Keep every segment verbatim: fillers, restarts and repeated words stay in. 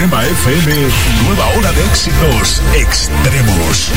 Extrema F M, nueva ola de éxitos extremos.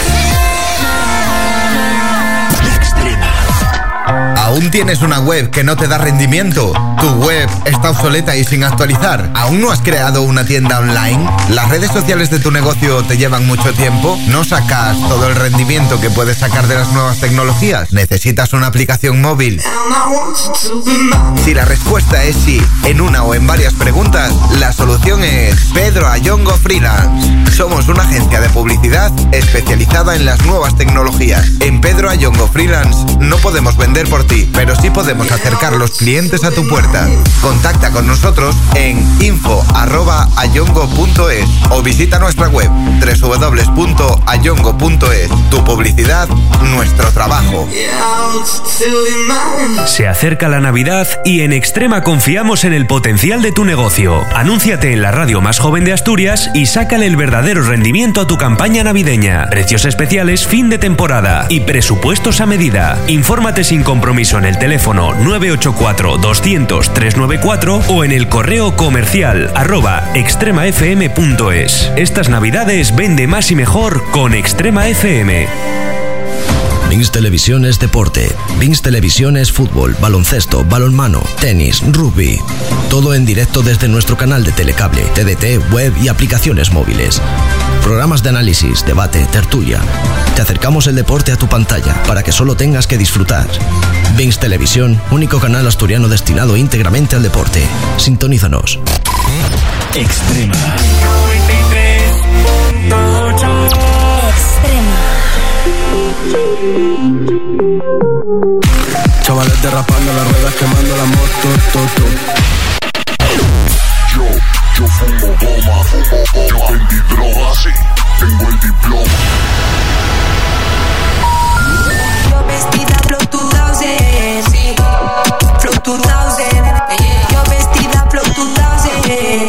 Extrema. ¿Aún tienes una web que no te da rendimiento? ¿Tu web está obsoleta y sin actualizar? ¿Aún no has creado una tienda online? ¿Las redes sociales de tu negocio te llevan mucho tiempo? ¿No sacas todo el rendimiento que puedes sacar de las nuevas tecnologías? ¿Necesitas una aplicación móvil? Si la respuesta es sí, en una o en varias preguntas, la solución es Pedro Ayongo Freelance. Somos una agencia de publicidad especializada en las nuevas tecnologías. En Pedro Ayongo Freelance no podemos vender por ti, pero sí podemos acercar los clientes a tu puerta. Contacta con nosotros en info arroba ayongo punto es o visita nuestra web doble u doble u doble u punto ayongo punto es. Tu publicidad, nuestro trabajo. Se acerca la Navidad y en Extrema confiamos en el potencial de tu negocio. Anúnciate en la radio más joven de Asturias y sácale el verdadero rendimiento a tu campaña navideña. Precios especiales fin de temporada y presupuestos a medida. Infórmate sin compromiso en el teléfono nueve ocho cuatro, doscientos, trescientos noventa y cuatro o en el correo comercial arroba extremafm punto es. Estas Navidades vende más y mejor con Extrema F M. Vinx Televisión es deporte. Vinx Televisión es fútbol, baloncesto, balonmano, tenis, rugby. Todo en directo desde nuestro canal de telecable, T D T, web y aplicaciones móviles. Programas de análisis, debate, tertulia. Te acercamos el deporte a tu pantalla para que solo tengas que disfrutar. Vinx Televisión, único canal asturiano destinado íntegramente al deporte. Sintonízanos. Extrema. Chavales derrapando las ruedas, quemando la moto, to, to. Yo, yo fumo goma, yo vendí droga, sí, tengo el diploma. Yo vestida Flow dos mil, sí, Flow dos mil, yo vestida Flow dos mil.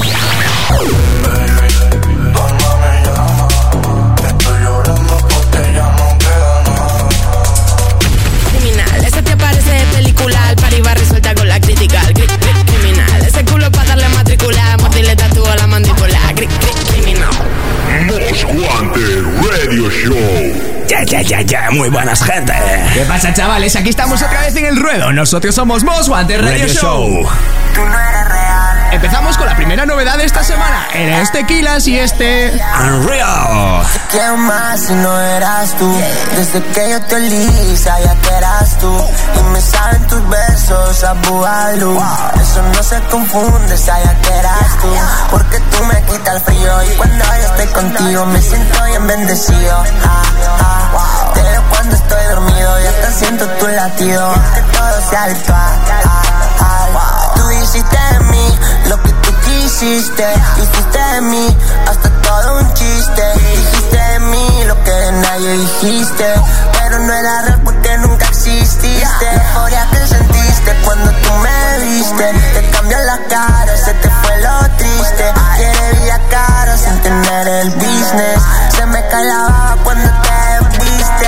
El party va resuelta con la crítica. Cri, cri, criminal. Ese culo pa' darle matrícula. Moti le tatúa la mandíbula. Cri, cri, criminal. Most Wanted Radio Show. Ya, ya, ya, ya. Muy buenas, gente. ¿Qué pasa, chavales? Aquí estamos otra vez en el ruedo. Nosotros somos Most Wanted Radio, Radio Show. Show. Tú no eres real. Empezamos con la primera novedad de esta semana. Eres Tequilas y este Unreal. Te quiero más si no eras tú. Desde que yo te olí, sabía que eras tú. Y me saben tus besos a Bugalú. Eso no se confunde, sabía que eras tú. Porque tú me quitas el frío. Y cuando yo estoy contigo me siento bien bendecido. Ah, ah. Te veo cuando estoy dormido y hasta siento tu latido. Que todo sea alto. Ah, ah, ah. Tú hiciste de mí lo que tú quisiste. Hiciste de mí hasta todo un chiste. Dijiste de mí lo que de nadie dijiste. Pero no era real porque nunca exististe. La euforia que sentiste cuando tú me viste. Te cambió la cara, se te fue lo triste. Quiere vida caro sin tener el business. Se me cae la baba cuando te viste.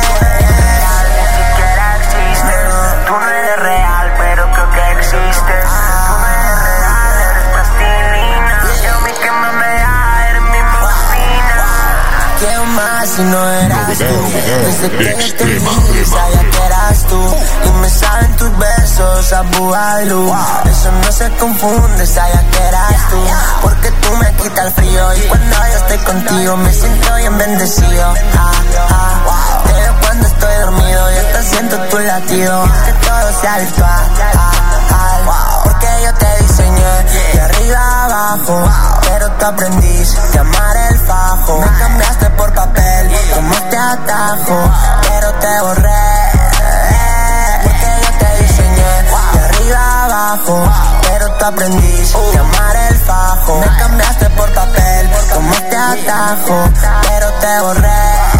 Tú no eres real, pero creo que existes. Tú no eres real, eres plastilina. Yo mi que me da, eres mi morfina. Quiero más si no eras tú. Desde que yo te vi, sabía que eras tú. Y me saben tus besos a Bugalú. Eso no se confunde, sabía que eras tú. Porque tú me quitas el frío. Y cuando yo estoy contigo me siento bien bendecido. Ah, ah. Te veo cuando estoy dormido y hasta siento tu latido. Que todo sea alto. Ah, ah. Porque yo te diseñé de arriba abajo. Pero tú aprendiste a amar el fajo. Me cambiaste por papel, tomaste atajo. Pero te borré. Porque yo te diseñé de arriba abajo. Pero tú aprendiste a amar el fajo. Me cambiaste por papel, tomaste atajo. Pero te borré.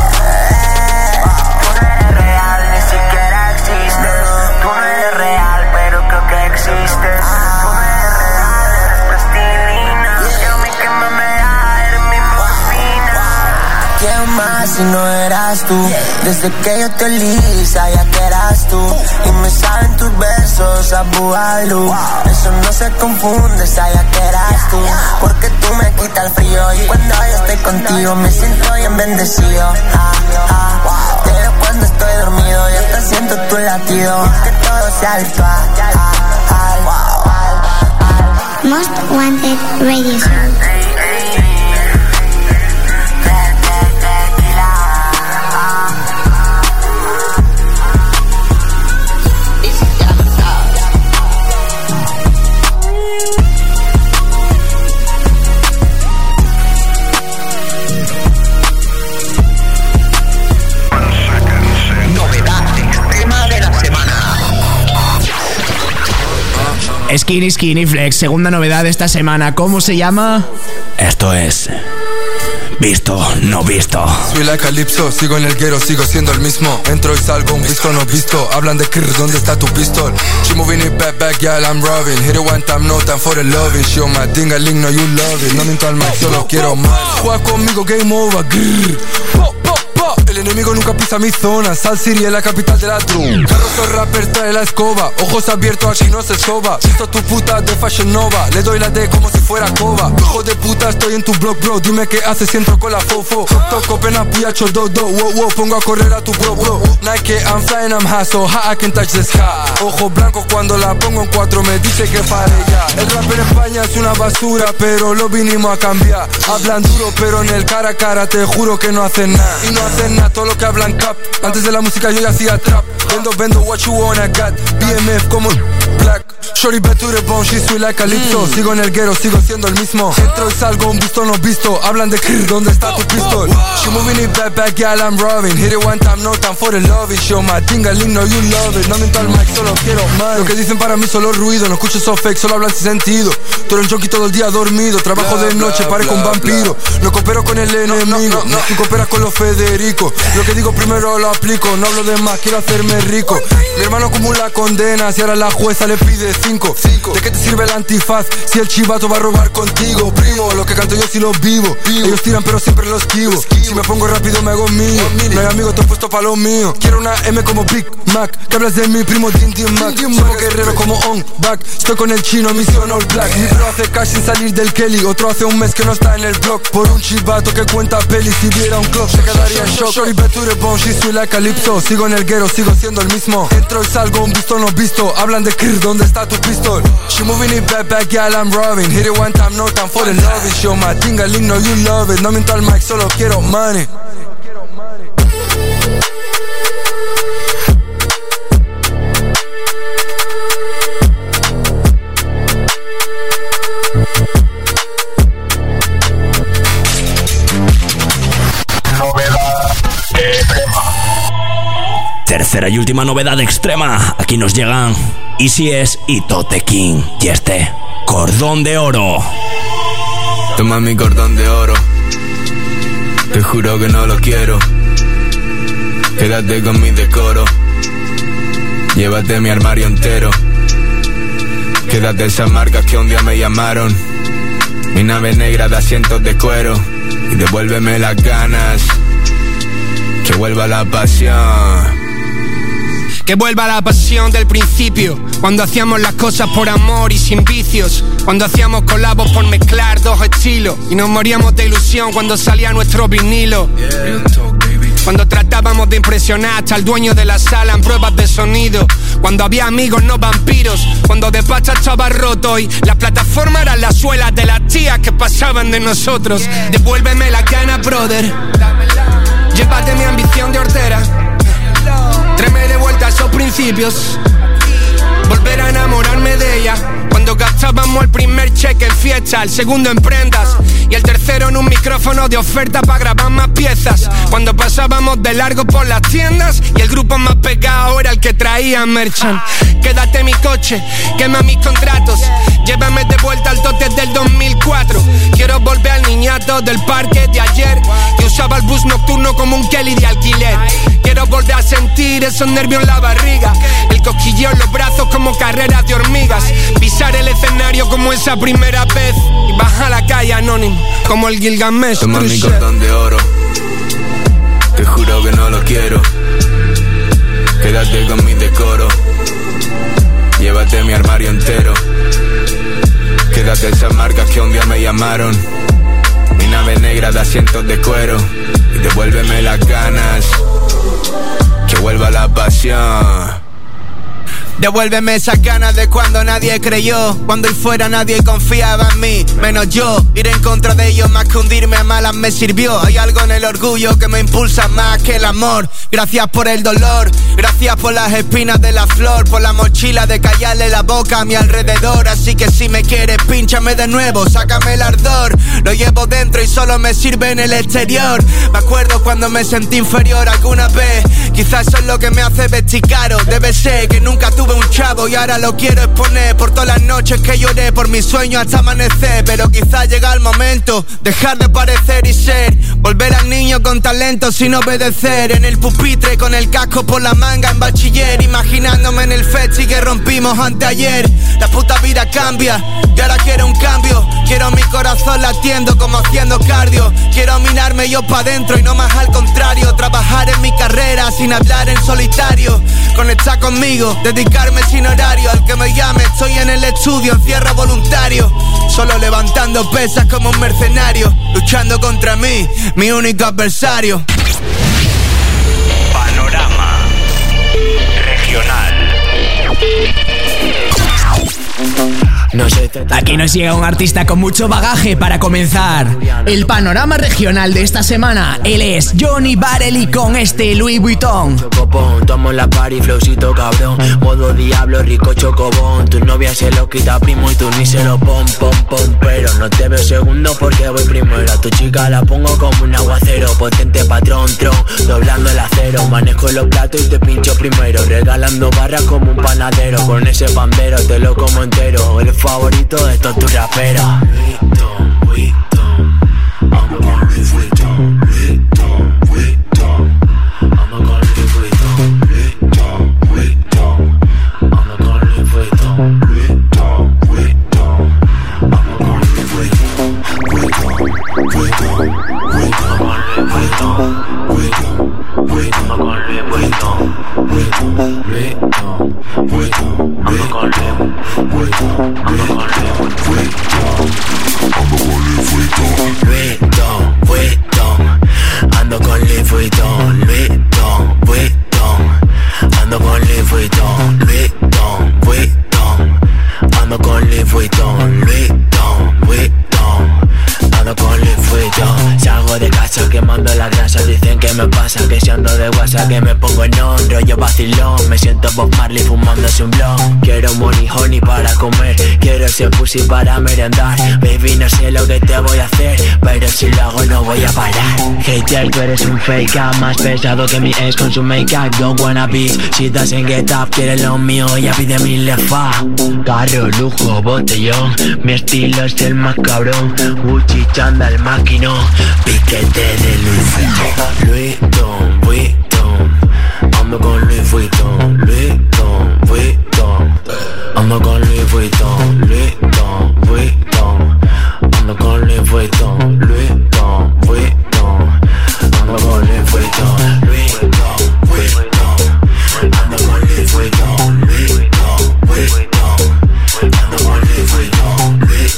Tú no eres real, ni siquiera existes. Tú no eres real, pero creo que existes. Tú no eres real, eres plastilina. Yo mi que me da, eres mi morfina. Quiero más si no eras tú. Desde que yo te olí, sabía que eras tú. Y me saben tus besos a Bugalú. Eso no se confunde, sabía que eras tú. Porque tú quita el frío. Y cuando yo estoy contigo me siento bien bendecido. Ah, ah. Pero cuando estoy dormido ya te siento tu latido. Que todo sea alto. Ah, ah, ah. Most Wanted Radio Show. Skinny Skinny Flex, segunda novedad de esta semana. ¿Cómo se llama? Esto es Visto, no visto. Soy la Calypso, sigo en el guero, sigo siendo el mismo. Entro y salgo, un visto, no visto. Hablan de krr, ¿dónde está tu pistol? She moving it back, back, yeah, I'm robbing. Hit it one time, no time for the loving. She on my ding-a-ling, no you love it. No miento al mic, solo quiero más. Juega conmigo, game over, grrr. Pop, pop, pop. El enemigo nunca pisa mi zona. Sal City es la capital de la drum. Carrozo rapper, trae la escoba. Ojos abiertos, aquí no se soba. Visto tu puta de Fashion Nova. Le doy la D como si fuera coba. Hijo de puta, estoy en tu blog, bro. Dime qué haces si entro con la fofo. Toco pena, puya, do, do, wow, wow. Pongo a correr a tu bro, bro. Nike, I'm flying, I'm high, so high I can touch the sky. Ojos blancos cuando la pongo en cuatro, me dice que pare ya. El rap en España es una basura, pero lo vinimos a cambiar. Hablan duro, pero en el cara a cara te juro que no hacen nada. Y no hacen nada, todo lo que hablan cap. Antes de la música yo ya hacía trap. Vendo, vendo, what you wanna got. B M F como black. Shorty back to the bone, she sweet like Calypso. mm. Sigo en el guero, sigo siendo el mismo. Entro y salgo, un visto, no visto. Hablan de krr, ¿dónde está tu pistol? She moving it back, back, yeah, I'm robbing. Hit it one time, no time for the loving. Show my ding-a-ling, no you love it. No miento al mic, solo quiero más. Lo que dicen para mí solo ruido. No escucho esos fake, solo hablan sin sentido. Tú eres un junkie todo el día dormido. Trabajo de noche, parezco un vampiro. No coopero con el enemigo, tú cooperas con los Federico. Lo que digo primero lo aplico. No hablo de más, quiero hacerme rico. Mi hermano acumula condenas y ahora la jueza le pide cinco. ¿De qué te sirve el antifaz si el chivato va a robar contigo? Primo, lo que canto yo sí lo vivo. Ellos tiran pero siempre los esquivo. Si me pongo rápido me hago mío. No hay amigo, te he puesto pa' lo mío. Quiero una M como Big Mac. Que hablas de mi primo Din Din Mac. Somos guerreros como On Back. Estoy con el chino, misión All Black. Mi bro hace cash sin salir del Kelly. Otro hace un mes que no está en el blog. Por un chivato que cuenta peli. Si viera un club se quedaría en shock. Shorty back to the bone, she sweet like Calypso. Sigo en el guero, sigo siendo el mismo. Entro y salgo, un visto, no visto. Hablan de krr, ¿dónde está tu pistol? She moving it back, back, yeah, I'm robbing. Hit it one time, no time for the loving. Show my ding-a-ling, no you love it. No miento al mic, solo quiero money. Tercera y última novedad extrema. Aquí nos llegan Easy S y Tote King. Y este, Cordón de Oro. Toma mi cordón de oro. Te juro que no lo quiero. Quédate con mi decoro. Llévate mi armario entero. Quédate esas marcas que un día me llamaron. Mi nave negra de asientos de cuero. Y devuélveme las ganas. Que vuelva la pasión. Que vuelva la pasión del principio. Cuando hacíamos las cosas por amor y sin vicios. Cuando hacíamos colabos por mezclar dos estilos. Y nos moríamos de ilusión cuando salía nuestro vinilo. Cuando tratábamos de impresionar hasta el dueño de la sala en pruebas de sonido. Cuando había amigos, no vampiros. Cuando despacha estaba roto y las plataformas eran las suelas de las tías que pasaban de nosotros. Devuélveme la gana, brother. Llévate mi ambición de hortera. Tráeme de vuelta esos principios. Volver a enamorarme de ella. Cuando gastábamos el primer cheque en fiesta, el segundo en prendas y el tercero en un micrófono de oferta para grabar más piezas. Cuando pasábamos de largo por las tiendas y el grupo más pegado era el que traía merchan. Quédate mi coche, quema mis contratos. Llévame de vuelta al tote del dos mil cuatro. Quiero volver al niñato del parque de ayer, que usaba el bus nocturno como un Kelly de alquiler. Quiero volver a sentir esos nervios en la barriga, el cosquilleo en los brazos como carreras de hormigas. Pisar el escenario como esa primera vez y bajar a la calle anónimo como el Gilgamesh. Toma mi cordón de oro. Te juro que no lo quiero. Quédate con mi decoro. Llévate mi armario entero. Quédate esas marcas que un día me llamaron. nave negra de asientos de cuero y devuélveme las ganas, que vuelva la pasión. Devuélveme esas ganas de cuando nadie creyó, cuando ahí fuera nadie confiaba en mí, menos yo. Ir en contra de ellos más que hundirme a malas me sirvió. Hay algo en el orgullo que me impulsa más que el amor. Gracias por el dolor, gracias por las espinas de la flor, por la mochila de callarle la boca a mi alrededor. Así que si me quieres, pínchame de nuevo, sácame el ardor. Lo llevo dentro y solo me sirve en el exterior. Me acuerdo cuando me sentí inferior alguna vez, quizás eso es lo que me hace vestir caro. Debe ser que nunca tuve un chavo y ahora lo quiero exponer por todas las noches que lloré por mis sueños hasta amanecer. Pero quizás llega el momento, dejar de parecer y ser, volver al niño con talento sin obedecer. En el pupitre con el casco por la manga en bachiller, imaginándome en el festi que rompimos anteayer. La puta vida cambia y ahora quiero un cambio. Quiero mi corazón latiendo como haciendo cardio. Quiero mirarme yo pa' dentro y no más al contrario. Trabajar en mi carrera sin hablar en solitario. Conectar conmigo, dedicarme sin horario. Al que me llame, estoy en el estudio, encierro voluntario. Solo levantando pesas como un mercenario, luchando contra mí, mi único adversario. Panorama Regional. No sé, aquí nos llega un artista con mucho bagaje para comenzar el panorama regional de esta semana. Él es Johnny Barelli con este Louis Vuitton. Chocopón, tomo la party, flowcito cabrón. Modo diablo, rico chocobón. Tu novia se lo quita primo y tú ni se lo pon, pon, pon. Pero no te veo segundo porque voy primero. A tu chica la pongo como un aguacero. Potente patrón, tron, doblando el acero. Manejo los platos y te pincho primero. Regalando barras como un panadero. Con ese pandero te lo como entero. El favorito de todos tus raperos. Vuitton, Vuitton, amo con Louis Vuitton. Vuitton, Vuitton, amo con Louis Vuitton. Vuitton, Vuitton, amo con Louis Vuitton. Vuitton, Vuitton, amo con Louis Vuitton. Vuitton, Vuitton, Vuitton, Vuitton, Vuitton, amo con Louis Vuitton. Vuitton, Vuitton, Vuitton, amo con Louis Vuitton. Vuitton, Vuitton, ando con Louis Vuitton. Vuitton, Vuitton, ando con Louis Vuitton. Vuitton, Vuitton, ando con Louis Vuitton. Vuitton, Vuitton, ando con Louis Vuitton. Salgo de casa quemando la grasa. Dicen que me pasa, que si ando de WhatsApp que me pongo en on. Rollo vacilón, me siento Bob Marley fumándose un blunt. Quiero money honey para comer, quiero ese pussy para merendar. Baby, no sé lo que te voy a hacer, pero si lo hago no voy a parar. Hater, tú eres un fake up, más pesado que mi ex con su make-up. Don't wanna be, si doesn't get up, quiere lo mío, ella pide mi lefa. Carro, lujo, botellón, mi estilo es el más cabrón. Gucci, chanda, el maquinón, piquete de Louis Vuitton. Louis Vuitton, ando con Louis Vuitton. Louis Vuitton, ando con Louis Vuitton. Louis Vuitton, ando con Louis Vuitton. Louis Vuitton, ando con Louis Vuitton. Louis Vuitton, ando con Louis Vuitton. Louis Vuitton, ando con Louis Vuitton. Louis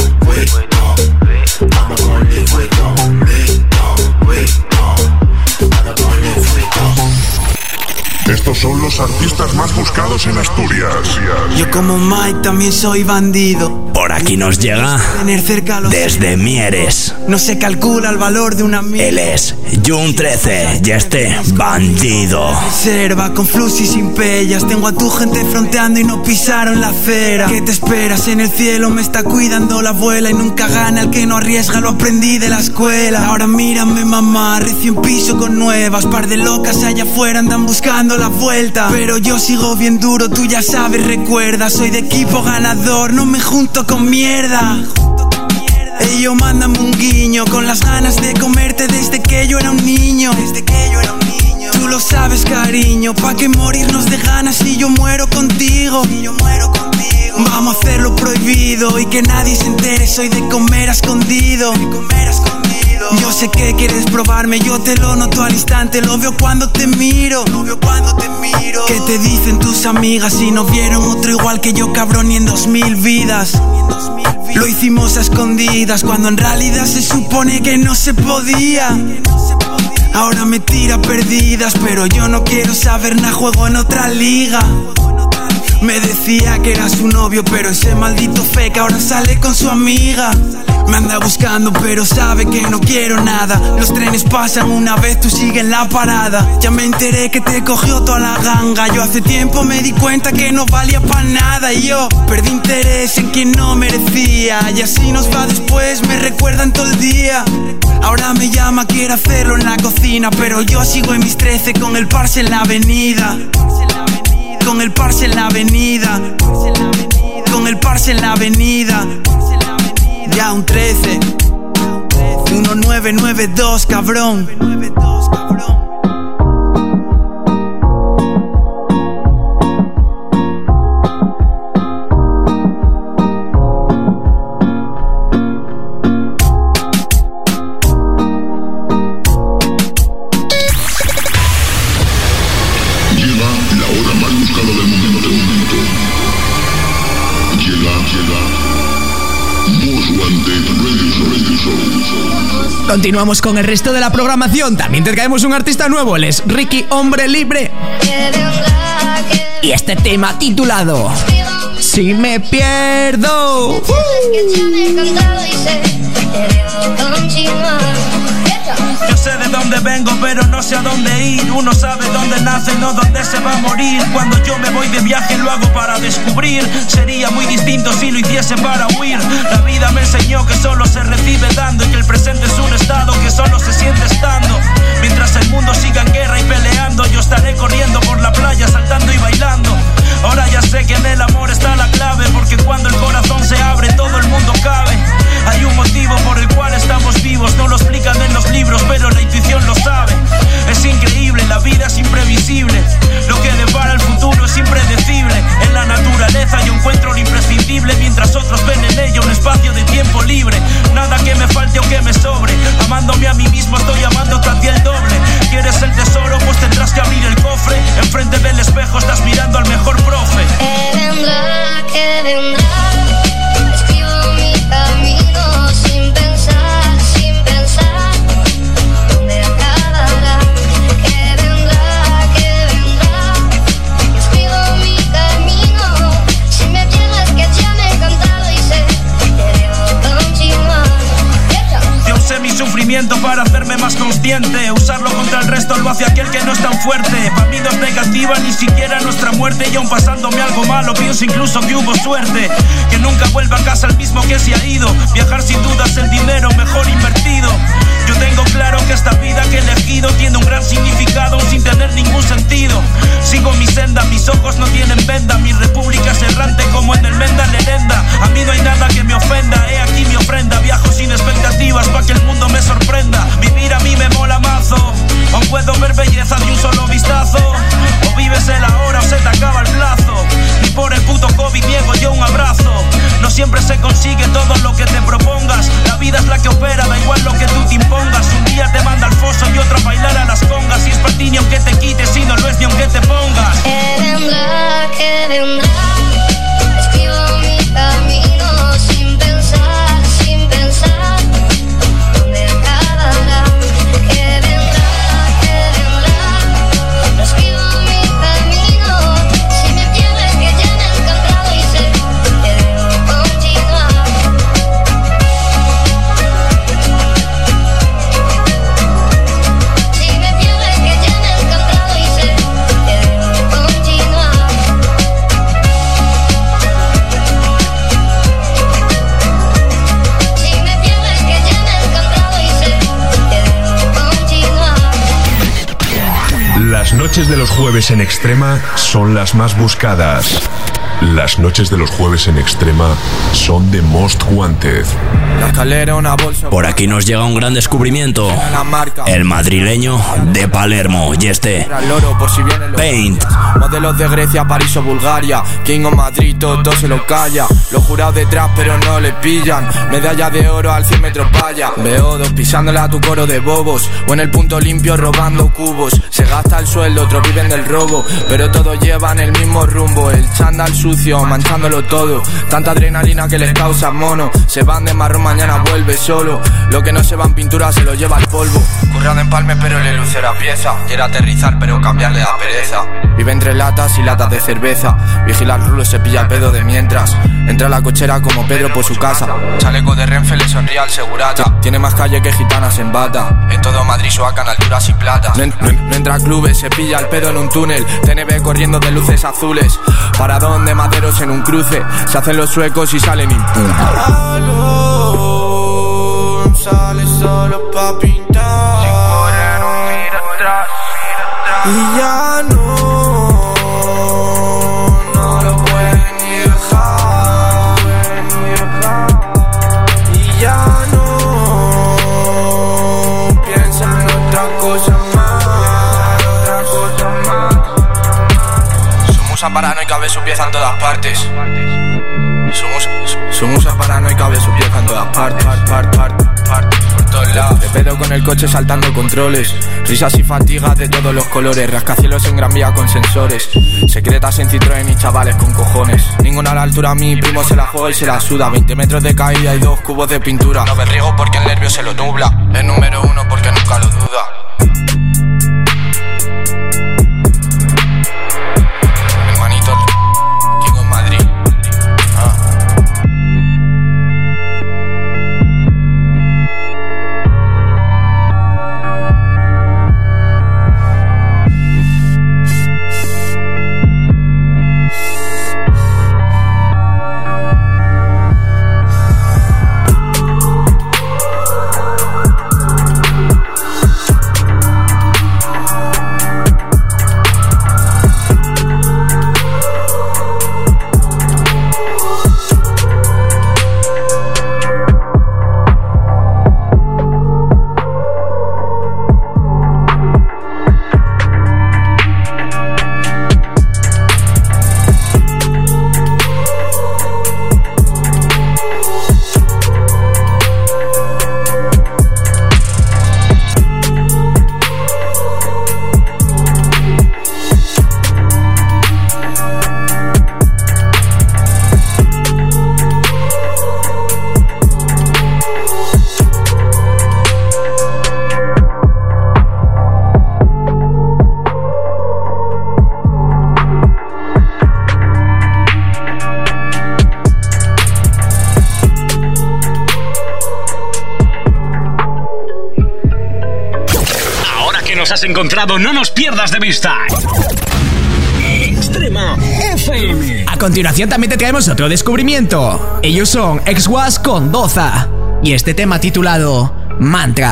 Vuitton, ando con Louis Vuitton. Louis Vuitton, ando con Louis Vuitton. Estos son los artistas más buscados en Asturias. Yo como Mike también soy bandido. Por aquí nos llega desde Mieres. No se calcula el valor de una mierda. Él es Jun trece y este bandido. Reserva con flus y sin pellas. Tengo a tu gente fronteando y no pisaron la acera. ¿Qué te esperas? En el cielo me está cuidando la abuela. Y nunca gana el que no arriesga, lo aprendí de la escuela. Ahora mírame mamá, recién piso con nuevas. Par de locas allá afuera andan buscando la vuelta. Pero yo sigo bien duro, tú ya sabes, recuerda. Soy de equipo ganador, no me junto con mierda. Ellos mándame un guiño, con las ganas de comerte desde que yo era un niño. Desde que yo era un niño. Tú lo sabes, cariño, pa' que morirnos de ganas si yo muero contigo. Si yo muero contigo. Vamos a hacerlo prohibido y que nadie se entere. Soy de comer a escondido. De comer a escondido. Yo sé que quieres probarme, yo te lo noto al instante. Lo veo cuando te miro, lo veo cuando te miro. ¿Qué te dicen tus amigas si no vieron otro igual que yo, cabrón, ni en dos mil vidas? Lo hicimos a escondidas cuando en realidad se supone que no se podía. Ahora me tira perdidas, pero yo no quiero saber nada, juego en otra liga. Me decía que era su novio, pero ese maldito fake ahora sale con su amiga. Me anda buscando, pero sabe que no quiero nada. Los trenes pasan una vez, tú sigue en la parada. Ya me enteré que te cogió toda la ganga. Yo hace tiempo me di cuenta que no valía pa' nada. Y yo perdí interés en quien no merecía. Y así nos va después, me recuerdan todo el día. Ahora me llama, quiere hacerlo en la cocina, pero yo sigo en mis trece con el parce en la avenida. Con el parce en la avenida. Con el parce en la avenida. Ya un trece. uno nueve nueve dos, cabrón. Continuamos con el resto de la programación. También te traemos un artista nuevo. Él es Ricky, Hombre Libre. Y este tema titulado Si me pierdo. Yo sé de dónde vengo, pero no sé a dónde ir. Uno sabe dónde nace, no dónde se va a morir. Cuando yo me voy de viaje lo hago para descubrir. Sería muy distinto si lo hiciese para huir. La vida me enseñó que solo se recibe dando, y que el presente es un estado que solo se siente estando. Mientras el mundo siga en guerra y peleando, yo estaré corriendo por la playa, saltando y bailando. Ahora ya sé que en el amor está la clave, porque cuando el corazón se abre todo el mundo cabe. Hay un motivo por el cual estamos vivos, no lo explican en los libros, pero la intuición lo sabe. Es increíble, la vida es imprevisible. Lo que depara el futuro es impredecible. En la naturaleza yo encuentro lo imprescindible, mientras otros ven en ella un espacio de tiempo libre. Nada que me falte o que me sobre. Amándome a mí mismo estoy amándote a ti el doble. ¿Quieres el tesoro? Pues tendrás que abrir el cofre. Enfrente del espejo estás mirando al mejor profe. Que vendrá, que vendrá. Escribo mi camino sin pensar, sin pensar dónde acabará. Que vendrá, que vendrá. Escribo mi camino. Si me pierdes que ya me he cantado y sé que debo continuar. Yo usé mi sufrimiento para hacerme más consciente. Usarlo contra el resto lo hace aquel que no es tan fuerte. Para mí no es negativa ni siquiera nuestra muerte. Y aun pasándome algo malo pienso incluso que hubo suerte. Que nunca vuelva a casa el mismo que se ha ido. Viajar sin dudas el dinero mejor invertido. Yo tengo claro que esta vida que he elegido tiene un gran significado sin tener ningún sentido. Sigo mi senda, mis ojos no tienen venda. Mi república es errante como en el Menda Lerenda. A mí no hay nada que me ofenda, he aquí mi ofrenda. Viajo sin expectativas pa' que el mundo me sorprenda. Vivir a mí me mola mazo. Aún puedo ver belleza de un solo vistazo. O vives el ahora o se te acaba el plazo. Ni por el puto COVID niego yo un abrazo. No siempre se consigue todo lo que te propongas. La vida es la que opera, da igual lo que tú te impongas. Un día te manda al foso y otro a bailar a las congas. Si es para ti ni aunque te quites, si no lo es ni aunque te pongas. Que vendrá, que vendrá. Escribo mi camino sin pensar, noches de los jueves en Extrema son las más buscadas. Las noches de los jueves en Extrema son The Most Wanted. La escalera, una bolsa. Por aquí nos llega un gran descubrimiento. El madrileño de Palermo. Y este Paint. Modelos de Grecia, París o Bulgaria. King of Madrid, todo se lo calla. Los jurados detrás pero no le pillan. Medalla de oro al cien metros valla. Veo dos pisándole a tu coro de bobos. O en el punto limpio robando cubos. Se gasta el sueldo, otros viven del robo. Pero todos llevan el mismo rumbo. El chándal sucio, manchándolo todo. Tanta adrenalina que les causa mono. Se van de marrón, mañana vuelve solo. Lo que no se va en pintura se lo lleva el polvo. Currado en Palme pero le luce la pieza. Quiere aterrizar pero cambiarle la pereza. Vive entre latas y latas de cerveza. Vigila el rulo, se pilla el pedo de mientras. Entra a la cochera como Pedro por su casa. Chaleco de Renfe le sonríe al segurata. Tiene más calle que gitanas en bata. En todo Madrid suacan alturas y plata. No, no, no entra a clubes, se pilla el pedo en un túnel. T N B corriendo de luces azules. Paradón de maderos en un cruce. Se hacen los suecos y salen impunes. Sale solo pa' pintar. Sin correr un mira atrás. Y ya no, no lo pueden ni dejar. Y ya no piensa en otra cosa más, otra cosa más. Su musa paranoica ve su pieza en todas partes. Su musa, su, su musa paranoica ve su pieza en todas partes. Part, part, part, part, por todos lados. De pedo con el coche saltando controles. Risas y fatigas de todos los colores. Rascacielos en Gran Vía con sensores. Secretas en Citroën y chavales con cojones. Ninguna a la altura, mi primo se la juega y se la suda. veinte metros de caída y dos cubos de pintura. No me riego porque el nervio se lo nubla. Es número uno porque nunca lo duda. Hermanito, King of Madrid. Has encontrado, no nos pierdas de vista. Extrema F M. A continuación también te traemos otro descubrimiento. Ellos son X-Was con Doza y este tema titulado Mantra.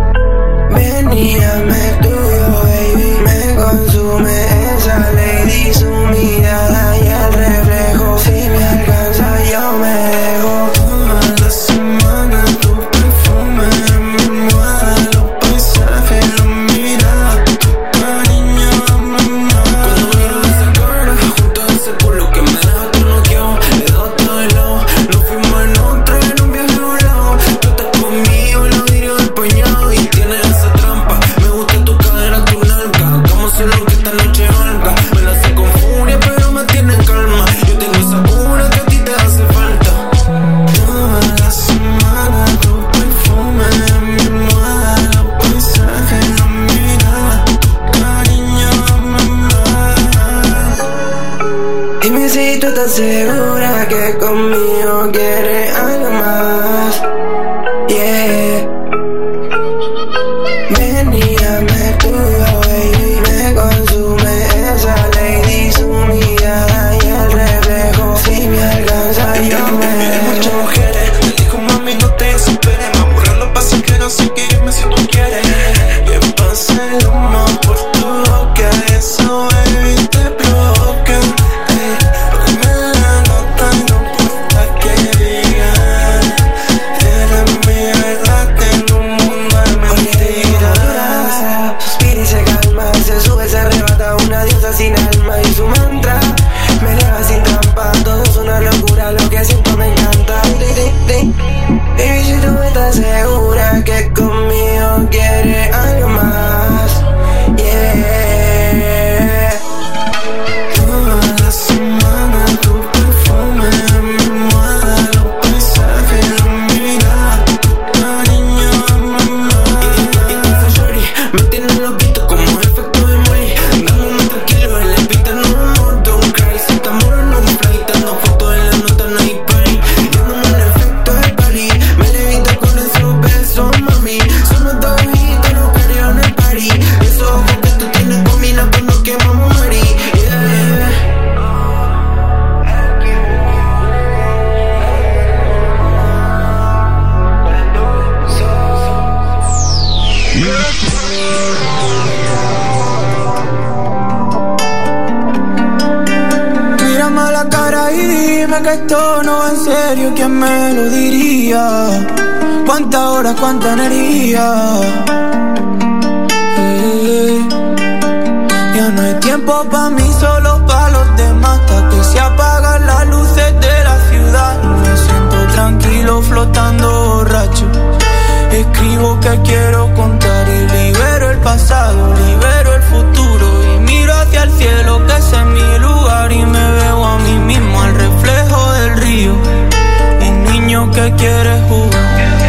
Veníame tuyo, baby, me consume esa lady, su mirada y el reflejo. Si me alcanza yo me dejo. Toda la semana tu perfume en mi almohada, los paisajes, la mirada, tu cariño, mamá. Cuando miro esa cara, junto a ese culo que me deja tu noqueo, le doy todo el lado. Nos fuimos en otra, en un viaje volado. Tú estás conmigo en los vidrios del pañado y tienes esa trampa. Me gusta tu cadera, tu nalga, como si lo que esta noche valga. Me la sé con furia, pero me tiene en calma. Yo tengo esa cura que a ti te hace falta. Toda la semana tu perfume en mi almohada, los paisajes, la mirada, tu cariño, mamá. Dime si tú estás segura que conmigo quieres algo más. Yeah. Veníame tuyo, baby, me consume esa lady, su mirada y el reflejo. Si me alcanza yo me dejo. Muchas mujeres, te digo mami no te desesperes. Me aburren los pasajeros, así que dime si tú quieres. Que pase el humo por tu boca, esa ¿Cómo estás segura que conmigo quieres algo más? Yeah. Toda la semana tu perfume me mueve los paisajes de mirar. Cariño, mamá. Me tiene loquito como efecto de Molly. Andamos tranquilos en la pista, no more, don't cry. Si estamos en un flight, dando fotos en la nota, no hay pain. Yo no me el efecto de Cali. Me levita con esos besos, mami. Somos dos hijitos, no creo en el party. Esos ojos que tú tienes combinan cuando quemamos Mari. Mírame a la cara y dime que esto no va en serio. ¿Quién me lo diría? ¿Cuántas horas, cuánta energía? Eh, Ya no hay tiempo pa' mí, solo pa' los demás. Hasta que se apagan las luces de la ciudad. Me siento tranquilo flotando borracho. Escribo que quiero contar y libero el pasado, libero el futuro. Y miro hacia el cielo que ese es mi lugar. Y me veo a mí mismo al reflejo del río. Un niño que quiere jugar.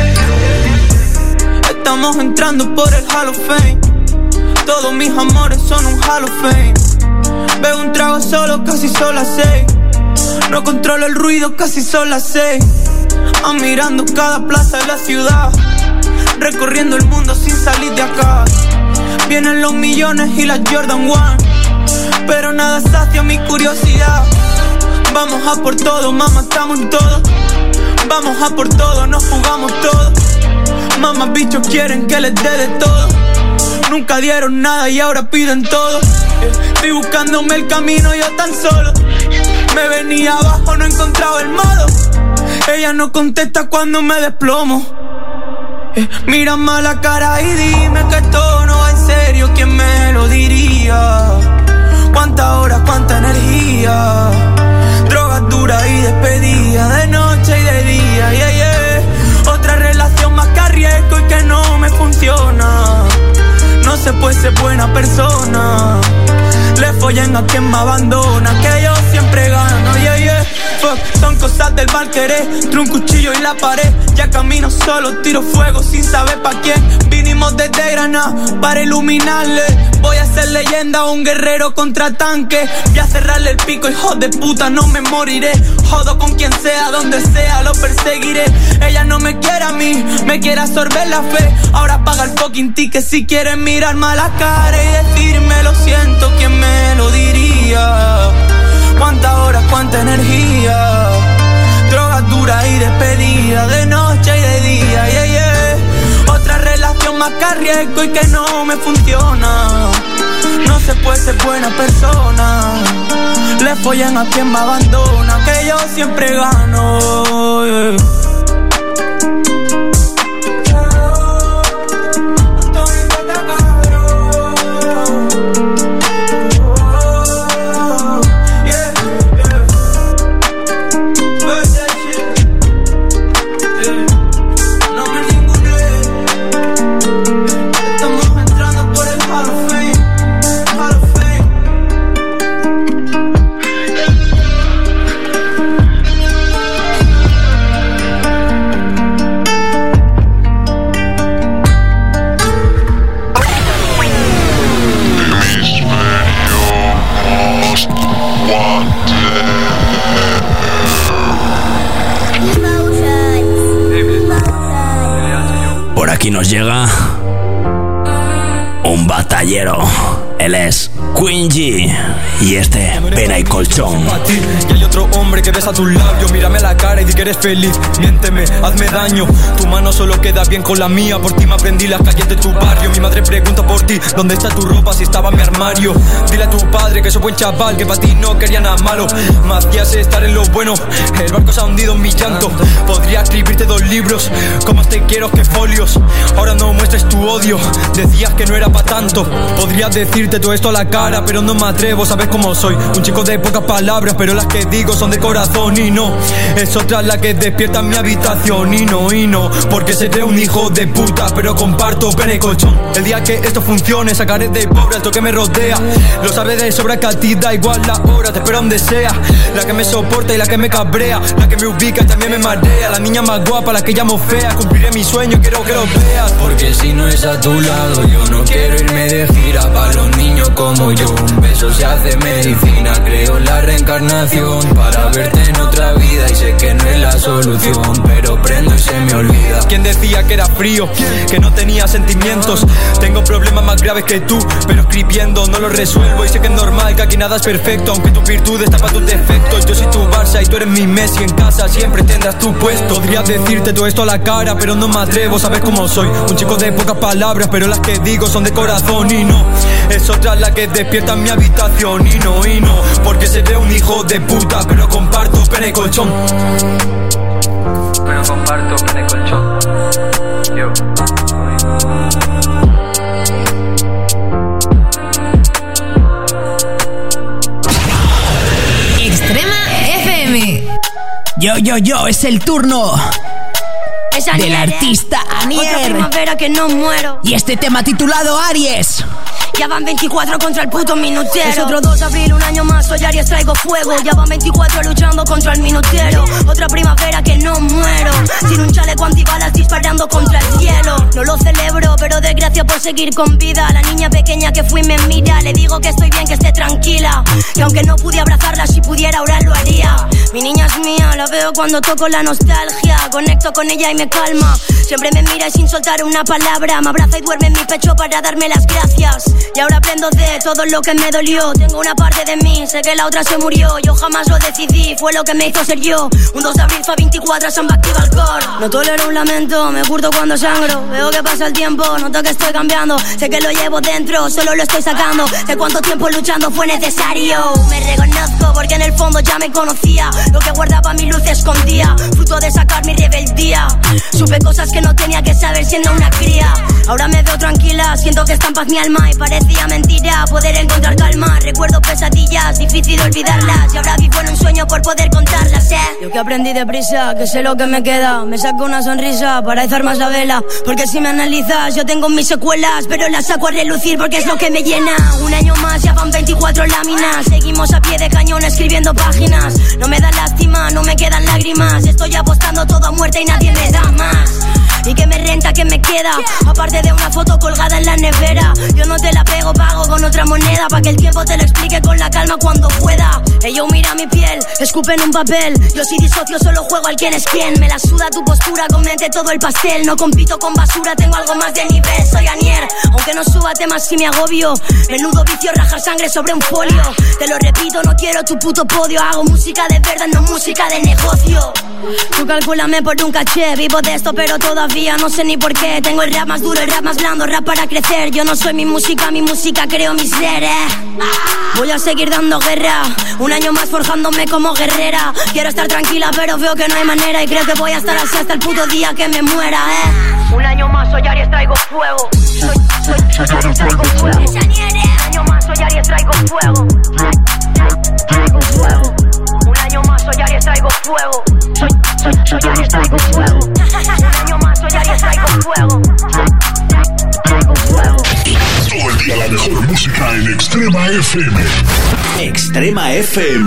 Estamos entrando por el Hall of Fame. Todos mis amores son un Hall of Fame. Bebo un trago solo, casi son las seis. No controlo el ruido, casi son las seis. Admirando cada plaza de la ciudad. Recorriendo el mundo sin salir de acá. Vienen los millones y las Jordan One. Pero nada sacia mi curiosidad. Vamos a por todo, mamá, estamos en todo. Vamos a por todo, nos jugamos todo. Mamá, bichos quieren que les dé de todo. Nunca dieron nada y ahora piden todo. Estoy buscándome el camino yo tan solo. Me venía abajo, no encontraba el modo. Ella no contesta cuando me desplomo. Eh, mírame a la cara y dime que esto no va en serio. ¿Quién me lo diría? ¿Cuántas horas, cuánta energía? Drogas duras y despedida de noche y de día, yeah, yeah. Otra relación más que arriesgo y que no me funciona. No se puede ser buena persona. Le follen a quien me abandona. Que yo siempre gano, yeah, yeah. Fuck, son cosas del mal querer. Entre un cuchillo y la pared. Ya camino solo, tiro fuego sin saber pa' quién. Vinimos desde Granada para iluminarle. Voy a ser leyenda, un guerrero contra tanque. Voy a cerrarle el pico, hijo de puta, no me moriré. Jodo con quien sea, donde sea, lo perseguiré. Ella no me quiere a mí, me quiere absorber la fe. Ahora paga el fucking ticket si quiere mirarme a la cara y decirme lo siento. ¿Quién me lo diría? ¿Cuántas horas, cuánta energía? Drogas duras y despedida de noche y de día, yeah, yeah. Otra relación más que arriesgo y que no me funciona. No se puede ser buena persona. Le follan a quien me abandona. Que yo siempre gano, yeah. Por aquí nos llega un batallero. Él es Queen G. Y este, Pena y Colchón. Y hay otro hombre que besa tus labios. Mírame a la cara y di que eres feliz. Miénteme, hazme daño. Tu mano solo queda bien con la mía. Por ti me aprendí las calles de tu barrio. Mi madre pregunta por ti, ¿dónde está tu ropa si estaba en mi armario? Dile a tu padre que soy buen chaval, que para ti no quería nada malo. Más que hace estar en lo bueno. El barco se ha hundido en mi llanto. Podría escribirte dos libros, con más te quiero que folios. Ahora no muestres tu odio. Decías que no era para tanto. Podría decirte todo esto a la cara, cara, pero no me atrevo, sabes cómo soy. Un chico de pocas palabras, pero las que digo son de corazón. Y no, es otra la que despierta en mi habitación. Y no, y no, porque seré un hijo de puta, pero comparto pene y colchón. El día que esto funcione, sacaré de pobre al toque me rodea. Lo sabes de sobra que a ti da igual la hora, te espero donde sea. La que me soporta y la que me cabrea, la que me ubica y también me marea. La niña más guapa, la que llamo fea. Cumpliré mi sueño, quiero que lo veas. Porque si no es a tu lado, yo no quiero irme de gira. Para los niños como yo, un beso se hace medicina. Creo en la reencarnación para verte en otra vida. Y sé que no es la solución, pero prendo y se me olvida. ¿Quién decía que era frío? Que no tenía sentimientos. Tengo problemas más graves que tú, pero escribiendo no los resuelvo. Y sé que es normal, que aquí nada es perfecto, aunque tus virtudes tapan tus defectos. Yo soy tu Barça y tú eres mi Messi. En casa siempre tendrás tu puesto. Podría decirte todo esto a la cara, pero no me atrevo, sabes cómo soy. Un chico de pocas palabras, pero las que digo son de corazón. Y no, es otra la que despierta en mi habitación. Y no, y no, porque seré un hijo de puta, pero comparto pene y colchón. Pero comparto pene y colchón. Yo. Extrema F M. Yo, yo, yo, es el turno es del artista Anier. Otra primavera que no muero. Y este tema titulado Aries. Ya van veinticuatro contra el puto minutero. Es otro dos de abril, un año más, soy Aries, traigo fuego. Ya van veinticuatro luchando contra el minutero. Otra primavera que no muero. Sin un chaleco antibalas disparando contra el cielo. No lo celebro, pero de gracia por seguir con vida. La niña pequeña que fui me mira. Le digo que estoy bien, que esté tranquila. Y aunque no pude abrazarla, si pudiera ahora lo haría. Mi niña es mía, la veo cuando toco la nostalgia. Conecto con ella y me calma. Siempre me mira y sin soltar una palabra me abraza y duerme en mi pecho para darme las gracias. Y ahora aprendo de todo lo que me dolió. Tengo una parte de mí, sé que la otra se murió. Yo jamás lo decidí, fue lo que me hizo ser yo. Un dos de abril fue veinticuatro, se me activa el core. No tolero un lamento, me curto cuando sangro. Veo que pasa el tiempo, noto que estoy cambiando. Sé que lo llevo dentro, solo lo estoy sacando. De cuánto tiempo luchando fue necesario. Me reconozco porque en el fondo ya me conocía. Lo que guardaba mi luz escondía, fruto de sacar mi rebeldía. Supe cosas que no tenía que saber siendo una cría. Ahora me veo tranquila, siento que está en paz mi alma. Y parecía mentira poder encontrar calma. Recuerdo pesadillas, difícil olvidarlas. Y ahora vivo en un sueño por poder contarlas, eh. Yo que aprendí deprisa, que sé lo que me queda. Me saco una sonrisa para izar más la vela. Porque si me analizas, yo tengo mis secuelas, pero las saco a relucir porque es lo que me llena. Un año más, ya van veinticuatro láminas. Seguimos a pie de cañón escribiendo páginas. No me da lástima, no me quedan lágrimas. Estoy apostando todo a muerte y nadie me da más. Y que me renta, que me queda, aparte de una foto colgada en la nevera. Yo no te la pego, pago con otra moneda, pa' que el tiempo te lo explique con la calma cuando pueda. Ello mira mi piel, escupe en un papel. Yo si disocio solo juego al quién es quién. Me la suda tu postura, comente todo el pastel. No compito con basura, tengo algo más de nivel. Soy Anier, aunque no suba temas si me agobio. Menudo vicio rajar sangre sobre un folio. Te lo repito, no quiero tu puto podio. Hago música de verdad, no música de negocio. Tú calcúlame por un caché. Vivo de esto pero todavía no sé ni por qué. Tengo el rap más duro, el rap más blando, rap para crecer. Yo no soy mi música, mi música creo mi ser, eh. Voy a seguir dando guerra, un año más forjándome como guerrera. Quiero estar tranquila pero veo que no hay manera. Y creo que voy a estar así hasta el puto día que me muera, eh. Un año más soy Aries, traigo fuego. Soy, soy, soy Aries, traigo fuego. Un año más soy Aries, traigo fuego. Traigo fuego. Un año más soy Aries, traigo fuego. Soy, soy, soy Aries, traigo fuego. Un año más soy Aries, traigo fuego. Traigo fuego. Todo el día la mejor música en Extrema F M. Extrema F M.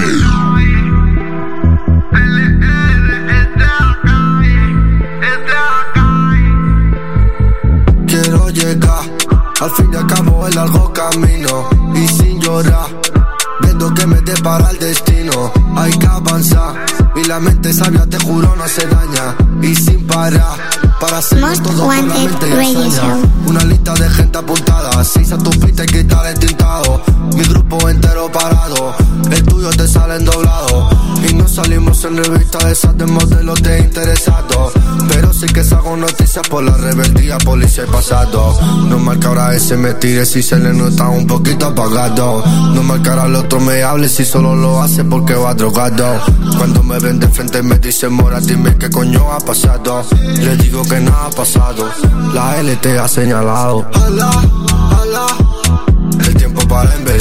Quiero llegar, al fin y al cabo el largo camino. Y sin llorar, viendo que me depara el destino. Hay que avanzar, y la mente sabia te juro no se daña. Y sin parar, para hacer todo con la mente y hazaña. Una lista de gente apuntada, seis a tu pista y quitar el tintado. Mi grupo entero parado, el tuyo te salen doblado. Y no salimos en revista de esas de modelos de interesados. Pero sí que saco noticias por la rebeldía, policía y pasado. No marca ahora ese me tire si se le nota un poquito apagado. No marcará al otro me hable si solo lo hace porque va drogado. Cuando me ven de frente me dicen mora, dime qué coño ha pasado. Le digo que nada ha pasado, la L te ha señalado. Alá, alá, el tiempo para invertir.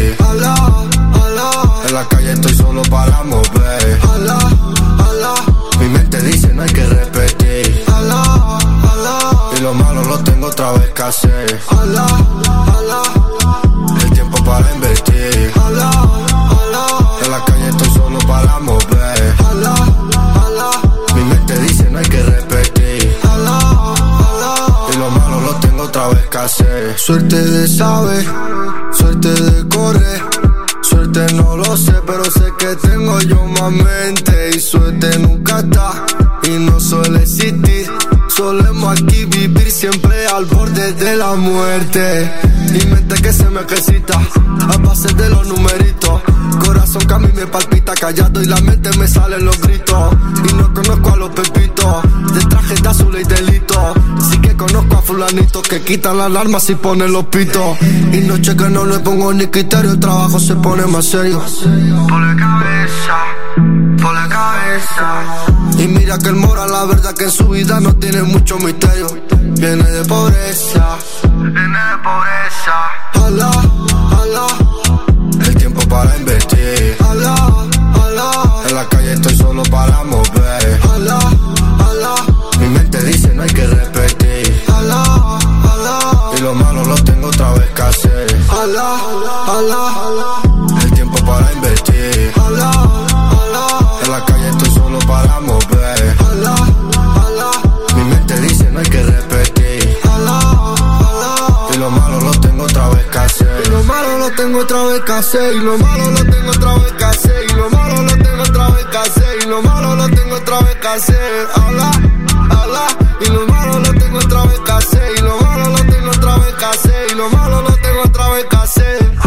Alá, alá. En la calle estoy solo para mover. Alá, alá. Mi mente dice no hay que repetir. Alá, alá. Y lo malo lo tengo otra vez que hacer. Alá, alá. El tiempo para invertir. Alá, alá. En la calle estoy solo para mover. Alá, alá. Mi mente dice no hay que repetir. Alá, alá. Y lo malo lo tengo otra vez que hacer. Suerte de saber, suerte de correr. Suerte no lo sé, pero sé que tengo yo más mente. Y suerte nunca está y no suele existir. Solemos aquí vivir siempre al borde de la muerte. Y mente que se me ejercita a base de los numeritos. Corazón que a mí me palpita callado y la mente me salen los gritos. Y no conozco a los pepitos de traje de azul y delito. Sí que conozco a fulanitos que quitan las alarmas y ponen los pitos. Y noche que no le pongo ni criterio, el trabajo se pone más serio. Por la cabeza, por la cabeza. Y mira que el Mora la verdad que en su vida no tiene mucho misterio. Viene de pobreza, viene de pobreza. Alá, alá. El tiempo para invertir. Alá, alá. En la calle estoy solo para mover. Alá, alá. Mi mente dice no hay que repetir. Alá, alá. Y lo malo lo tengo otra vez que hacer. Alá, alá. El tiempo para invertir. Alá, alá. En la calle estoy solo para mover. Alá, alá. Mi mente dice no hay que repetir. Alá, alá. Y lo malo lo tengo otra vez que hacer. Y lo malo lo tengo otra vez que hacer. Y lo malo lo tengo otra vez que hacer. Y lo malo lo tengo otra vez que hacer. Y lo malo lo tengo otra vez que hacer. Alá, alá. Y lo malo lo tengo otra vez que hacer. Y lo malo lo tengo otra vez que hacer. Y lo malo lo tengo otra vez que hacer.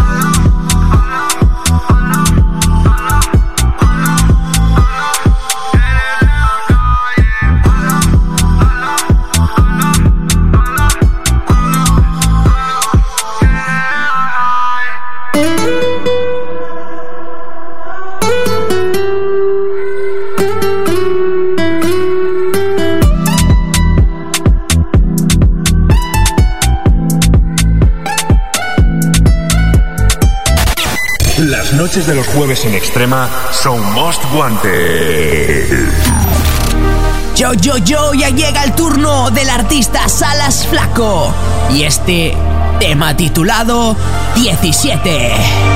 Las noches de los jueves en Extrema son Most Wanted. Yo, yo, yo, ya llega el turno del artista Salas Flaco. Y este tema titulado diecisiete.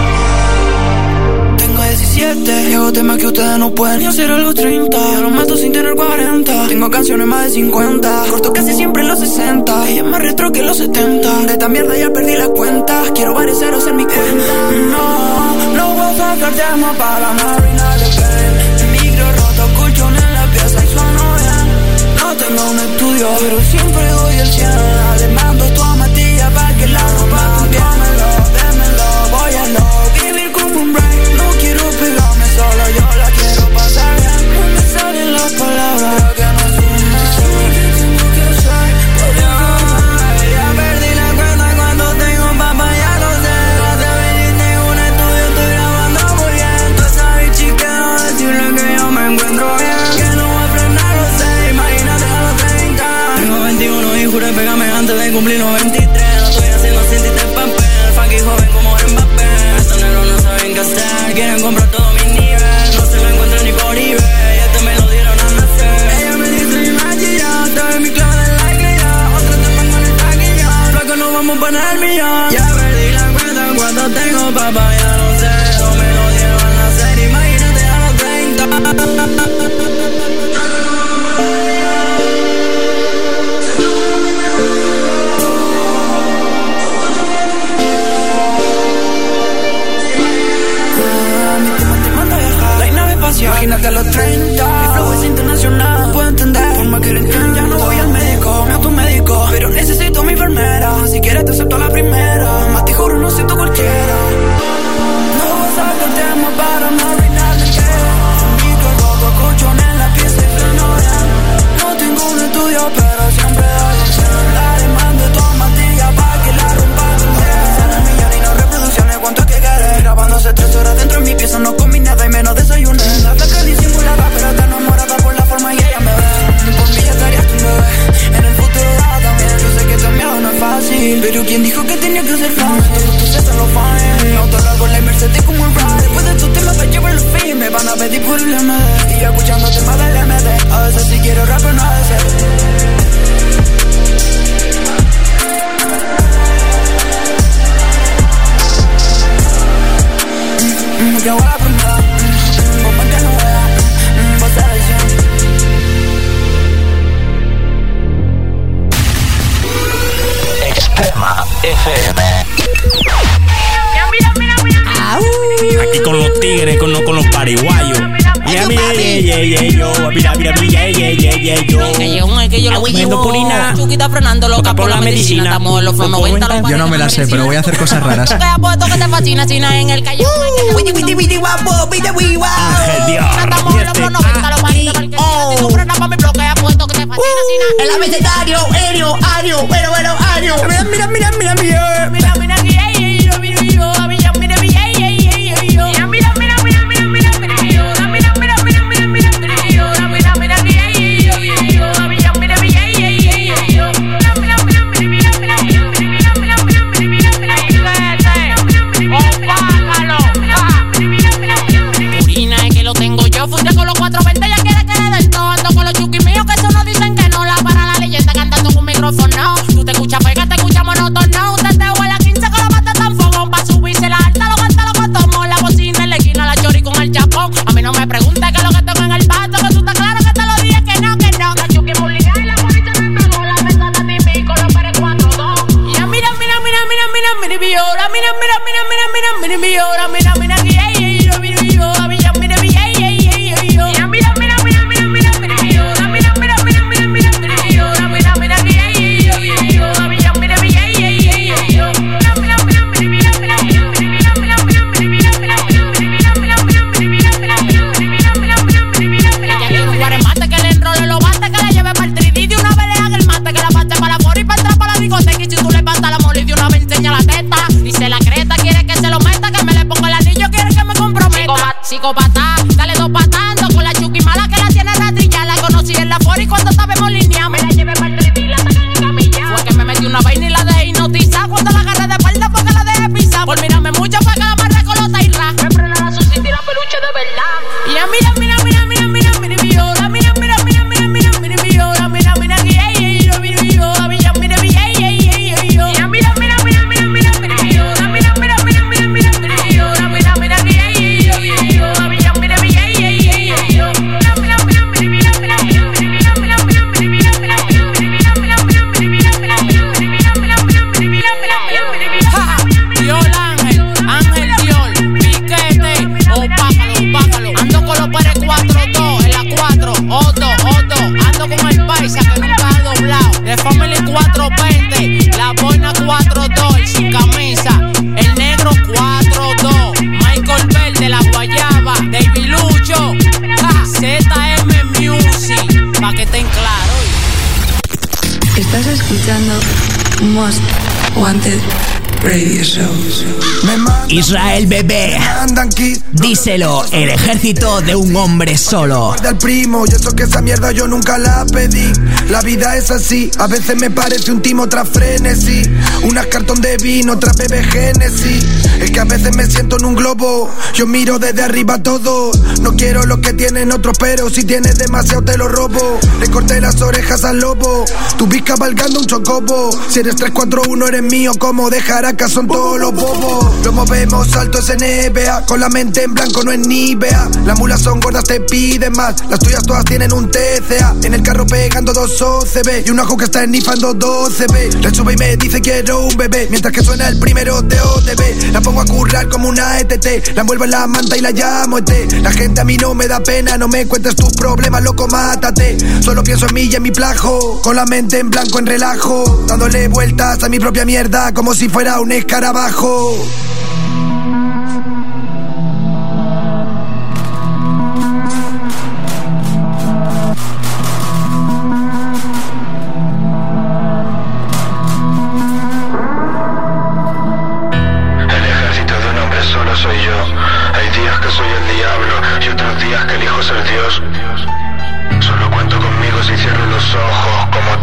Tengo diecisiete, y hago temas que ustedes no pueden ni hacer a los treinta. Ya los mato sin tener cuarenta. Tengo canciones más de cincuenta. Corto casi siempre en los sesenta. Ella es más retro que los setenta. De esta mierda ya perdí la cuenta. Quiero varios ceros en mi cuenta. No, no voy a sacar temas para arruinar el game. El micro roto, colchón en la pieza y sueno bien. No tengo un estudio, pero siempre doy el cien. Le mando tu amatilla para que la ropa también. Démelo, démelo, voy a no vivir como un break. No quiero pegarme solo, yo la quiero pasar bien. No me salen las palabras, pero que no sume. Que soy, ya perdí la cuenta cuando tengo papá, ya lo sé. Hace veinte en un estudio estoy grabando muy bien. Tú sabes, chica, no decirle que yo me encuentro bien. Que no voy a frenar, lo sé, imagínate a los treinta. Tengo veintiuno y juré pegarme antes de cumplir los veintitrés. No estoy haciendo cinta de papel, funky joven como Mbappé. Estos negros no saben qué hacer, quieren comprar todo mi nivel. No se lo encuentran ni por eBay, esto me lo dieron a nacer. Ella me dice mi maquilla, te ve mi clave de la iglesia. Otra te pongo en el taquilla, flaco no vamos a poner el millón. Ya perdí la cuenta cuando tengo papá, ya no sé. No me lo dieron a nacer, imagínate a los treinta. Imagínate a los treinta, mi flow es internacional, no puedo entender, forma que lo entienda. Ya no voy al médico, me automédico, pero necesito mi enfermera. Si quieres te acepto a la primera, más te juro no siento cualquiera. No vas a sacar tema para no arruinar el tema. Un micro roto, colchón en la pieza y freno bien. No tengo un estudio, pero siempre doy el celular. Le mando tu amatilla pa' que la rompa también. Sale millón y no reproducciones, cuánto es que querés. Grabándose tres horas dentro de mi pieza, no comí nada y menos desayuné. La flaca disimulada, pero está enamorada por la forma y ella me ve. Ni por mí ya estarías tu bebé. En el futuro va también. Yo sé que tu miedo no es fácil, pero ¿quién dijo que tenía que ser fácil? Todos tus sesos lo fine. Me autorrago la F M. Aquí con los tigres, con, con los pariguayos. Mira, mira, mira, yo. Mira, mira, mira, yo. Que yo, que yo lo voy Comiendo purina. Chuquita frenando loca por la medicina. Estamos en los flow noventa. Yo no me la sé, pero voy a hacer cosas raras. Que apuesto que te fascina, china en el callejón. Witty, witty, witty, guapo, witty, witty, guau. Ángel Dios. Estamos en los flow noventa, los paritos. Si tú frenas pa' mi bloque, apuesto que te fascina, china. El abecedario, aéreo, ario, bueno, bueno, ario. Mira, mira, mira, mira, mira. Mira, mira, aquí, yo, mira, yo, mira, mira, mira, yo. Mira, mira, mira, mira, mira, mira, mira, yo. Mira, mira, mira, mira, mira, mira, yo. Mira, mira, aquí, yo, mira, yo. Mira, mira, mira, yo. Mira, mira, mira, mira, mira, mira, yo. Mira, mira, mira, mira, mira, mira, yo. Opágalo. Purina es que lo tengo yo. Funde con los cuatro veinte, ya quiere que le den todo. Ando con los chuquis míos que solo dicen que no. La para la leyenda cantando con un micrófono. Tú te escuchas pega, te escuchas monótono. Usted te huele a quince con la bata tan fogón. Pa' subirse la alta, lo canta, lo cotomo. La bocina en la esquina, la chori con el chapón. A mí no me preguntes qué es lo que tengo en el pato. Que tú estás claro que te lo dije que no, que no. La chuki mulliga y la morita me pegó. La mesada típico, los peres cuatro dos. Y ya mira, mira, mira, mira, mira, mira, mira, mira, mira, mira, mira, mira, mira, mira, mira, mira, aquí, yo, mira, yo, mira, mira, mira, yo. Ya mira, mira, mira, mira, mira, mira, yo. Mira, mira, mira, mira, mira, mira, yo. Mira, mira, aquí, yo, mira, yo, mira, mira, mira, yo. Mira, mira, mira, mira, mira, mira, yo. Mira, mira, mira, mira, mira, mira, yo. Mira, mira, mira, mira, mira, mira, yo. Mira, mira, mira, mira, mira, mira, yo. Ella quiere un guaremate que le enrole los bates, que la lleve para el tres D de una vez le haga el mate, que la pase para la fora y para entrar para la discoteca. Y si tú le pasas la mole de una vez enseña la teta. Dice la creta, quiere que se lo meta, que me le ponga el anillo, quiere que me comprometa. Psicopata, dale dos patando con la chuki mala que la tiene ratrilla. La conocí en la fora y cuando estábamos línea me la llevé para el tres D y la sacan en camilla. Fue que me metí una vaina y la dejé hipnotizar. Cuando la agarré de espalda fue que la dejé pisar. Por mirarme mucho fue que la amarré con los tairras. Me frena la suscita y la peluche de verdad. Y ya mira, mira, mira, mira, mira, mira, mira, mira, mira, mira, mira, mira, mira, mira, mira, mira, aquí, yo, mira, yo, mira, mira, mira, yo. Ya mira, mira, mira, mira, mira, mira, yo. Mira, mira, mira, mira, mira, mira, yo. Mira, mira, aquí, yo, mira, yo, mira, mira, mira, yo. Mira, mira, mira, mira, mira, mira, yo. Mira, mira, mira, mira, mira, mira, yo. Mira, mira, mira, mira, mira, mira, yo. Mira, mira, mira, mira, mira, mira, yo. Diol Ángel, Ángel Diol, Piquete, opácalo, opácalo. Ando con los pares cuatro dos, en la cuatro, Otto, Otto. Ando con el paisa que nunca ha doblado. De Family cuatro veinte, la boina cuatro dos, sin camisa. El negro cuatro dos, Michael Verde, la guayaba, David Lucho, Z M Music, pa' que estén claros. Estás escuchando Most Wanted Radio Show. Israel bebé, díselo, el ejército de un hombre solo. Del primo, y eso que esa mierda yo nunca la pedí. La vida es así, a veces me parece un timo tras frenesí. Unas cartón de vino tras bebé Genesis. Es que a veces me siento en un globo, yo miro desde arriba todo. No quiero lo que tienen otros, pero si tienes demasiado te lo robo. Le corté las orejas al lobo, tú vis cabalgando un chocobo. Si eres tres cuatro uno eres mío, como dejar acá son todos los bobos. Lo movemos alto es N B A, con la mente en blanco no es ni vea. Las mulas son gordas, te piden más, las tuyas todas tienen un T C A. En el carro pegando dos O C B y un ajo que está ennifando doce B. Le sube y me dice quiero un bebé, mientras que suena el primero T O T B. La pongo a currar como una E T T, la envuelvo en la manta y la llamo E T. La gente a mí no me da pena, no me cuentes tus problemas, loco, mátate. Solo pienso en mí y en mi plajo, con la mente en blanco en relajo, dándole vueltas a mi propia mierda como si fuera un escarabajo.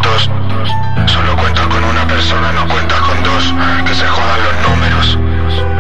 Solo cuentas con una persona, no cuentas con dos. Que se jodan los números.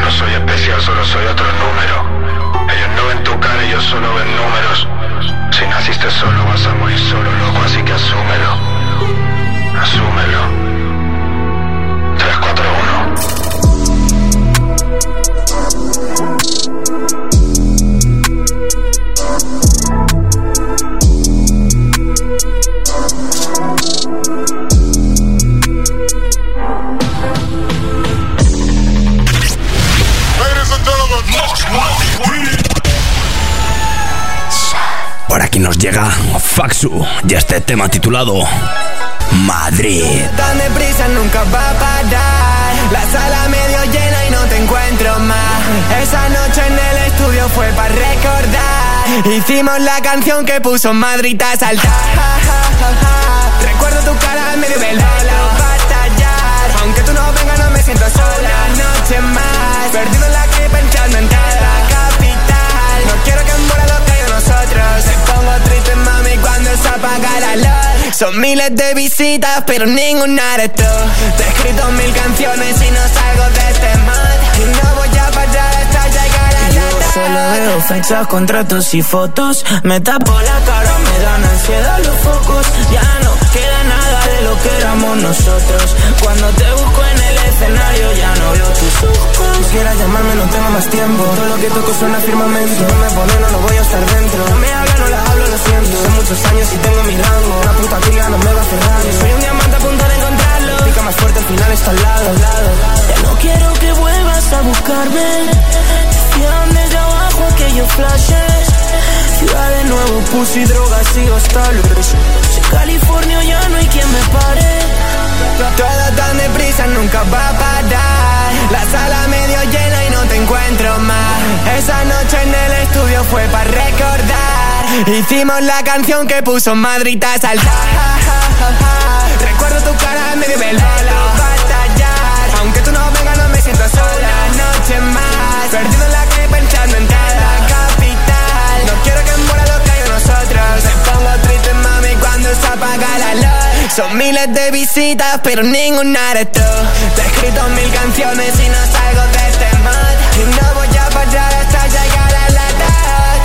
Aquí nos llega Faxu y este tema titulado Madrid. Tan deprisa nunca va a parar. La sala medio llena y no te encuentro más. Esa noche en el estudio fue para recordar. Hicimos la canción que puso Madrid a saltar. Recuerdo tu cara en medio del bailao batallar. Aunque tú no vengas no me siento sola. Noche más perdido en la calle pensando en la capital. No quiero que muera lo que hay de nosotros. Me pongo triste mami cuando se apaga la luz. Son miles de visitas pero ninguna eres tú. Te he escrito mil canciones y no salgo de este mood. Y no voy a parar hasta llegar a la tarde. Solo veo fechas, contratos y fotos. Me tapo la cara, me dan ansiedad los focos. Ya no queda nada de lo que éramos nosotros. Cuando te busco en el escenario ya no veo tus ojos. Si quieras llamarme no tengo más tiempo. Todo lo que toco suena firmamento. Si no me pone no lo voy a estar dentro. No me habla, no la hablo, lo siento. Son muchos años y tengo mi rango. Una puta tía no me va a cerrar. Soy un diamante a punto de encontrarlo. Pica más fuerte, al final está al lado, al lado. Ya no quiero que vuelvas a buscarme. Decían desde abajo aquellos flashes. Ciudad de nuevo, pussy, drogas y hostales. Si California ya no hay quien me pare. Todo tan deprisa nunca va a parar. La sala medio llena y no te encuentro más. Esa noche en el estudio fue para recordar. Hicimos la canción que puso Madrid a saltar. Recuerdo tu cara en medio del bailao batallar. Aunque tú no vengas no me siento sola. Noche más perdido en la calle pensando en la capital. No quiero que muera lo que hay de nosotros. Me pongo triste mami cuando se apaga la luz. Son miles de visitas pero ninguna eres tú. Te he escrito mil canciones y no salgo de este mood. Y no voy a parar hasta llegar a la tarde.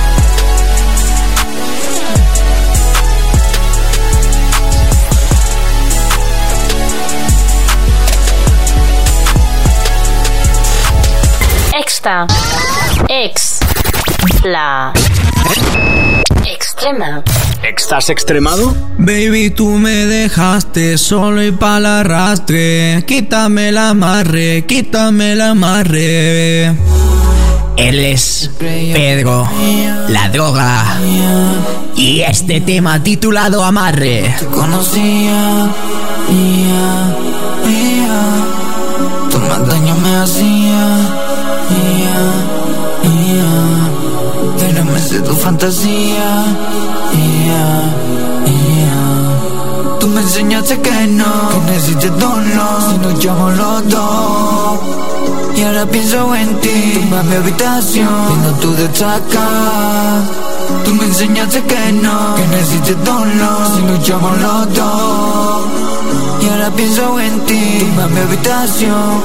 Extra. Ex. La. Extrema. ¿Estás extremado? Baby, tú me dejaste solo y pa'l arrastre. Quítame el amarre, quítame el amarre. Él es Pedro, la droga. Y este tema titulado Amarre. Te conocía, mía, mía. Tú más daño me hacía, mía, mía. Pero me sé tu fantasía, mía, mía. Tú me enseñaste que no, que necesites dolor. Si nos llamo los dos. Y ahora pienso en ti, tumba mi habitación, viendo tu destaca. Tú me enseñaste que no, que necesites dolor. Si nos llamo los dos. Y ahora pienso en ti, tumba mi habitación.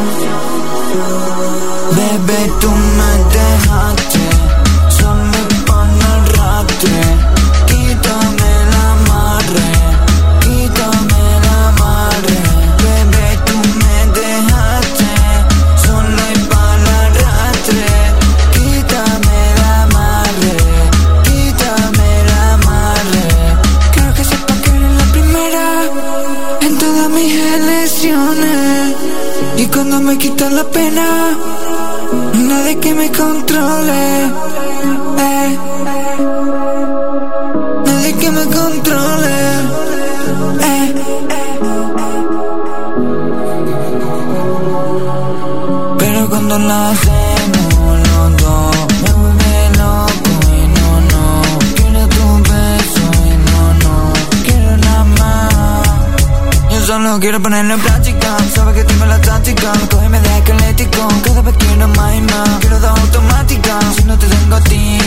Bebé, tú me dejaste solo para el rastre. Quítame el amarre, quítame el amarre. Bebé, tú me dejaste solo y para el rastre. Quítame el amarre, quítame el amarre. Quiero que sepas que eres la primera en todas mis elecciones. Y cuando me quitan la pena, nadie que me controle, eh. Nadie que me controle, eh. Pero cuando la hacemos los dos, me vuelve loco y no, no. Quiero tu beso y no, no. Quiero nada más. Yo solo quiero ponerlo en práctica. Sabes que tengo la táctica. Me coge y me deja esquelético. Cada vez quiero más y más. Quiero dar automática. Si no te tengo a ti.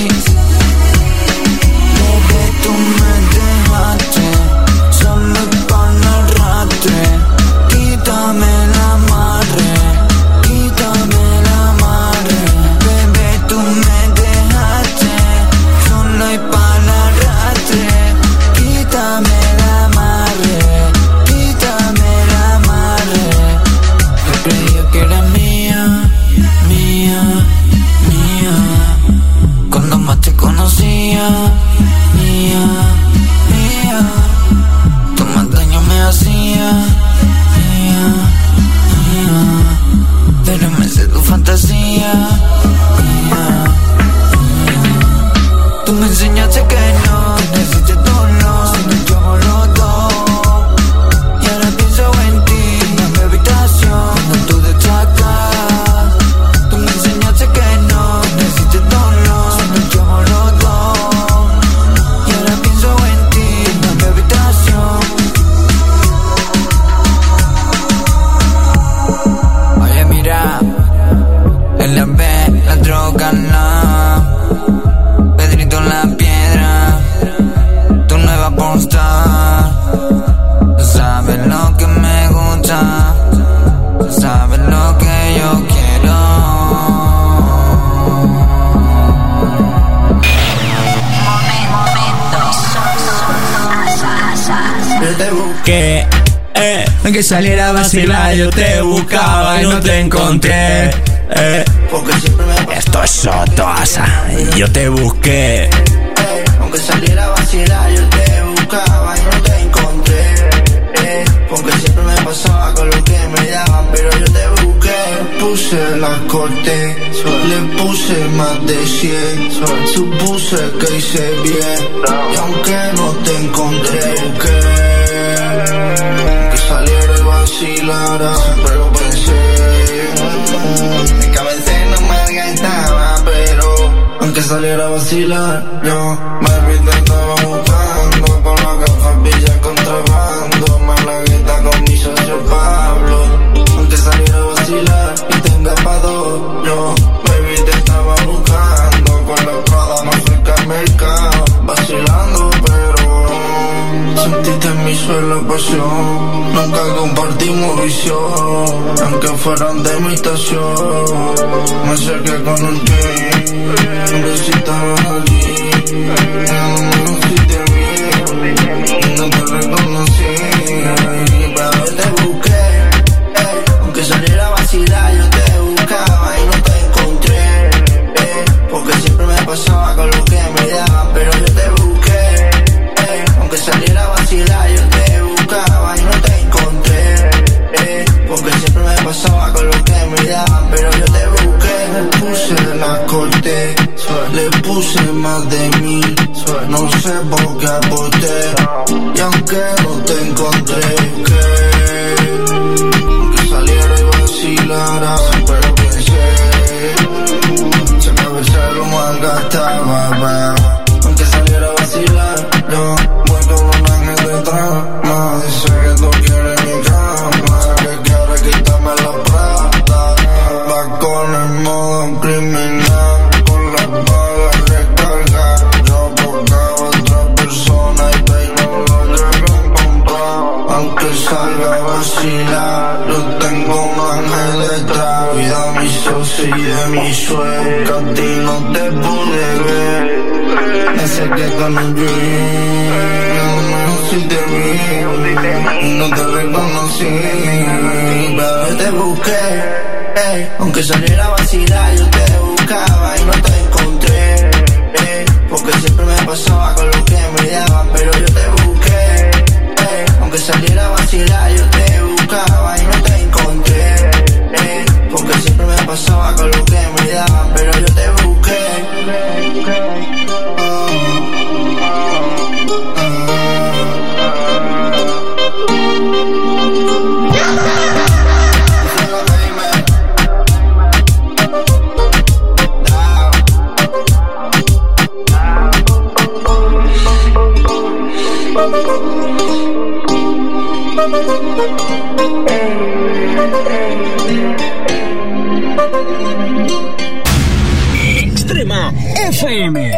Bebé, tú me dejaste solo para el rastre. Quítame el amarre, quítame el amarre. Bebé, tú me dejaste solo y para el rastre. Quítame el amarre, quítame el amarre. Yo creía que era mía, mía, mía. Cuando más te conocía, mía, mía. Tú más daño me hacía, mía, mía. Pero me sé tu fantasía, mía, mía. Tú me enseñaste que no, Aunque saliera a vacilar, yo te buscaba y no te encontré. Eh. Esto es Sotoasa, yo te busqué. Aunque saliera a vacilar, yo te buscaba y no te encontré. Eh. Porque siempre me pasaba con lo que me daban, pero yo te busqué. Puse las cortes, le puse más de cien. Supuse que hice bien, y aunque no te encontré, busqué. Que saliera y vacilara, pero pensé. Mi cabeza no me alcanzaba, pero aunque saliera a vacilar, yo me intentaba buscando con la gafas villas contrabando, malagueta con mi socio Pablo. Aunque saliera a vacilar y tenga pa' dos, yo me intentaba buscando con la Prada más cerca al mercado, vacilando, pero sentiste en mi suelo pasión. Nunca compartimos visión, aunque fueran de imitación. Me acerqué con un jean, pero si estabas allí, no me conociste bien, no te reconocí, pero te busqué. Eh, aunque saliera a vacilar, yo te buscaba y no te encontré. Eh, porque siempre me pasaba con lo que me daban, pero yo te busqué. Eh, aunque saliera a vacilar, yo te buscaba y no te encontré. Eh, porque siempre me pasaba con lo que me daban, pero yo te busqué. Le puse la corte, le puse más de mil. No sé por qué aposté, y aunque no te encontré, busqué. Aunque saliera y vacilara, pero pensé. Se me había el celo malgastaba, pero aunque saliera a vacilar, yo voy con un ángel detrás. Más dice que tú quieres mi cama, que quiere quitarme la plata. Va con el modo criminal, con la bala recarga. Yo buscaba a otra persona y te no lo llego a encontrar. Aunque salga a vacilar, yo tengo un ángel detrás. Cuida mi socio y de mi sueño, que a ti no te pude ver. Me acerqué con un dream, no me te vi, no te reconocí, pero te busqué. Eh, aunque saliera a vacilar, yo te buscaba y no te encontré. Eh, porque siempre me pasaba con lo que me daban, pero yo te busqué. Eh, aunque saliera a vacilar, yo te buscaba y no te encontré. Eh, porque siempre me pasaba con lo que me daban, pero yo te busqué. Extrema F M.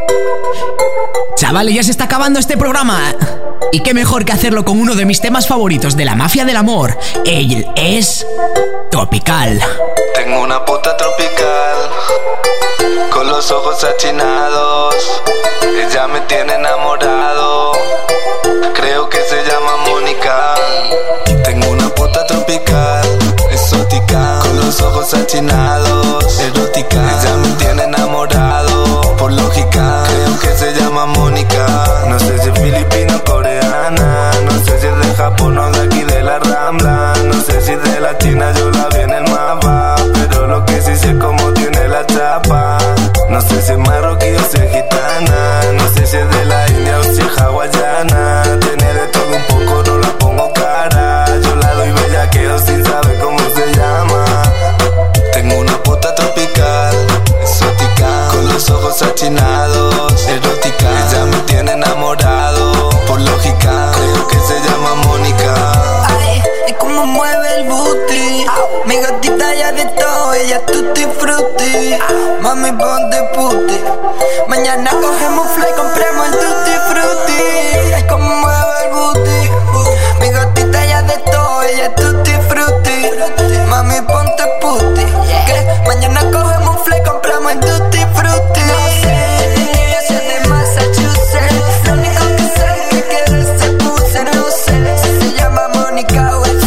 Chavales, ya se está acabando este programa. Y qué mejor que hacerlo con uno de mis temas favoritos de la Mafia del Amor. Él es Tropical. Tengo una puta tropical, con los ojos achinados. Ella me tiene enamorado, creo que se llama Mónica. Tengo una puta tropical, exótica, con los ojos achinados, erótica. Ella me tiene enamorado, por lógica, creo que se llama Mónica. No sé si es filipina o coreana, no sé si es de Japón o de aquí de la Rambla. No sé si de la China, yo la vi en el mapa, pero lo que sí sé es cómo tiene la chapa. No sé si es marroquí o si es gitana, no sé si es de la India o si es hawaiana. Tiene de todo un poco, no la pongo cara, yo la doy bellaqueo sin saber cómo se llama. Tengo una puta tropical, exótica, con los ojos achinados, erótica. Ella me tiene enamorado, por lógica, creo que se llama Mónica. Ay, es como mueve el booty, mi gatita ya de todo, ella tutti frutti. Mami ponte puti, mañana cogemos fly, compremos el tutti frutti. Es como mueve el booty, mi gatita ya de todo, ella tutti frutti. Mami ponte puti, que mañana cogemos fly, compramos el tutti frutti. No sé, yo soy de Massachusetts, lo único que sé es que quiero ese pussy. No sé si se llama Mónica o es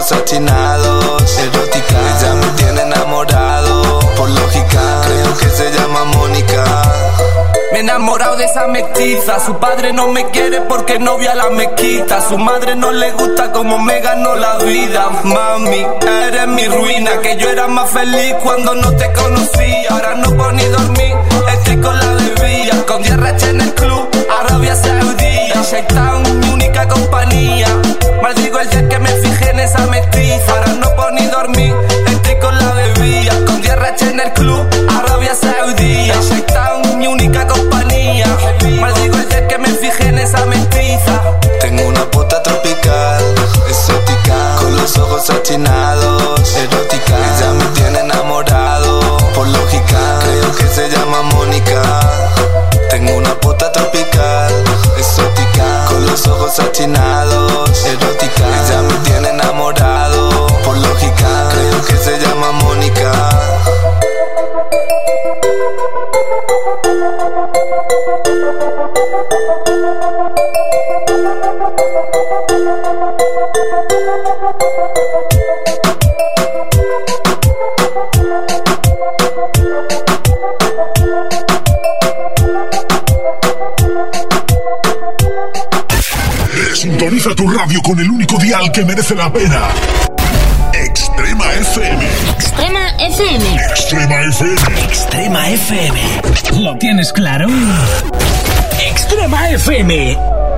ojos achinados, erótica. Ella me tiene enamorado, por lógica, creo que se llama Mónica. Me he enamorado de esa mestiza. Su padre no me quiere porque novia a la mezquita. Su madre no le gusta como me ganó la vida. Mami, eres mi ruina. Que yo era más feliz cuando no te conocía. Ahora no puedo ni dormir, estoy con la bebida. Con diez rachas en el club, Arabia Saudí. Shakedown, mi única compañía. Maldigo el día que me fijé en esa mestiza. Ahora no puedo ni dormir, estoy con la bebida. Con diez rachas en el club, Arabia Saudí. Shakedown, mi única compañía. Maldigo el día que me fijé en esa mestiza. Tengo una puta tropical, exótica, con los ojos achinados, erótica. Ella me tiene enamorado, por lógica, creo que se llama Mónica. Tengo una puta tropical, exótica, con los ojos achinados, erótica. Ella me tiene enamorado, por lógica, creo que se llama Mónica. Sintoniza tu radio con el único dial que merece la pena. Extrema F M. Extrema F M. Extrema F M. Extrema F M. ¿Lo tienes claro? Extrema F M.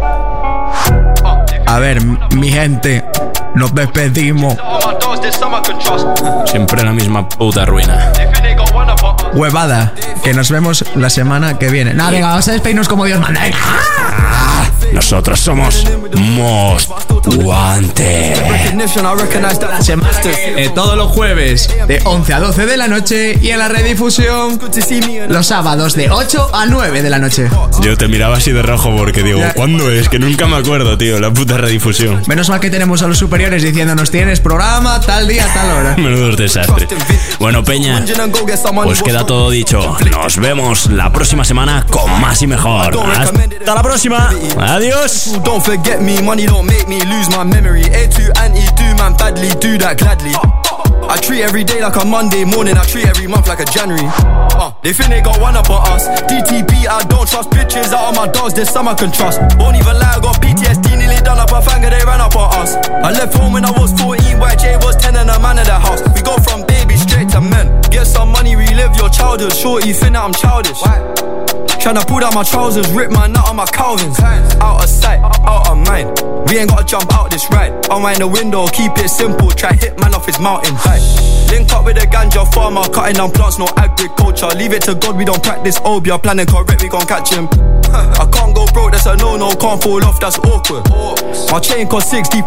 A ver, mi gente, nos despedimos. Siempre la misma puta ruina. Huevada, que nos vemos la semana que viene. Nada, venga, vamos a despedirnos como Dios manda. Nosotros somos Most Wanted. Eh, todos los jueves de once a doce de la noche y en la redifusión los sábados de ocho a nueve de la noche. Yo te miraba así de rojo porque digo, ¿cuándo es? Que nunca me acuerdo, tío, la puta redifusión. Menos mal que tenemos a los superiores diciéndonos tienes programa tal día, tal hora. Menudos desastres. Bueno, Peña, pues queda todo dicho. Nos vemos la próxima semana con más y mejor. Hasta la próxima. Adiós. Don't forget me, money don't make me lose my memory. A two anti do man badly, do that gladly. I treat every day like a Monday morning, I treat every month like a January. Uh, they think they got one up on us. D T P, I don't trust bitches out of my dogs, there's some I can trust. Won't even lie, I got P T S D, nearly done up a finger, they ran up on us. I left home when I was fourteen, Y J was ten and a man of the house. We go from baby straight to men. Get some money, relive your childhood. Shorty, think that I'm childish. Tryna pull down my trousers, rip my nut on my Calvins. Out of sight, out of mind. We ain't gotta jump out this ride. Unwind the window, keep it simple. Try hit man off his mountain bike. Link up with a ganja farmer, cutting down plants, no agriculture. Leave it to God, we don't practice obia. Planning correct, we gon' catch him. I can't go broke, that's a no-no. Can't fall off, that's awkward. My chain cost sixty.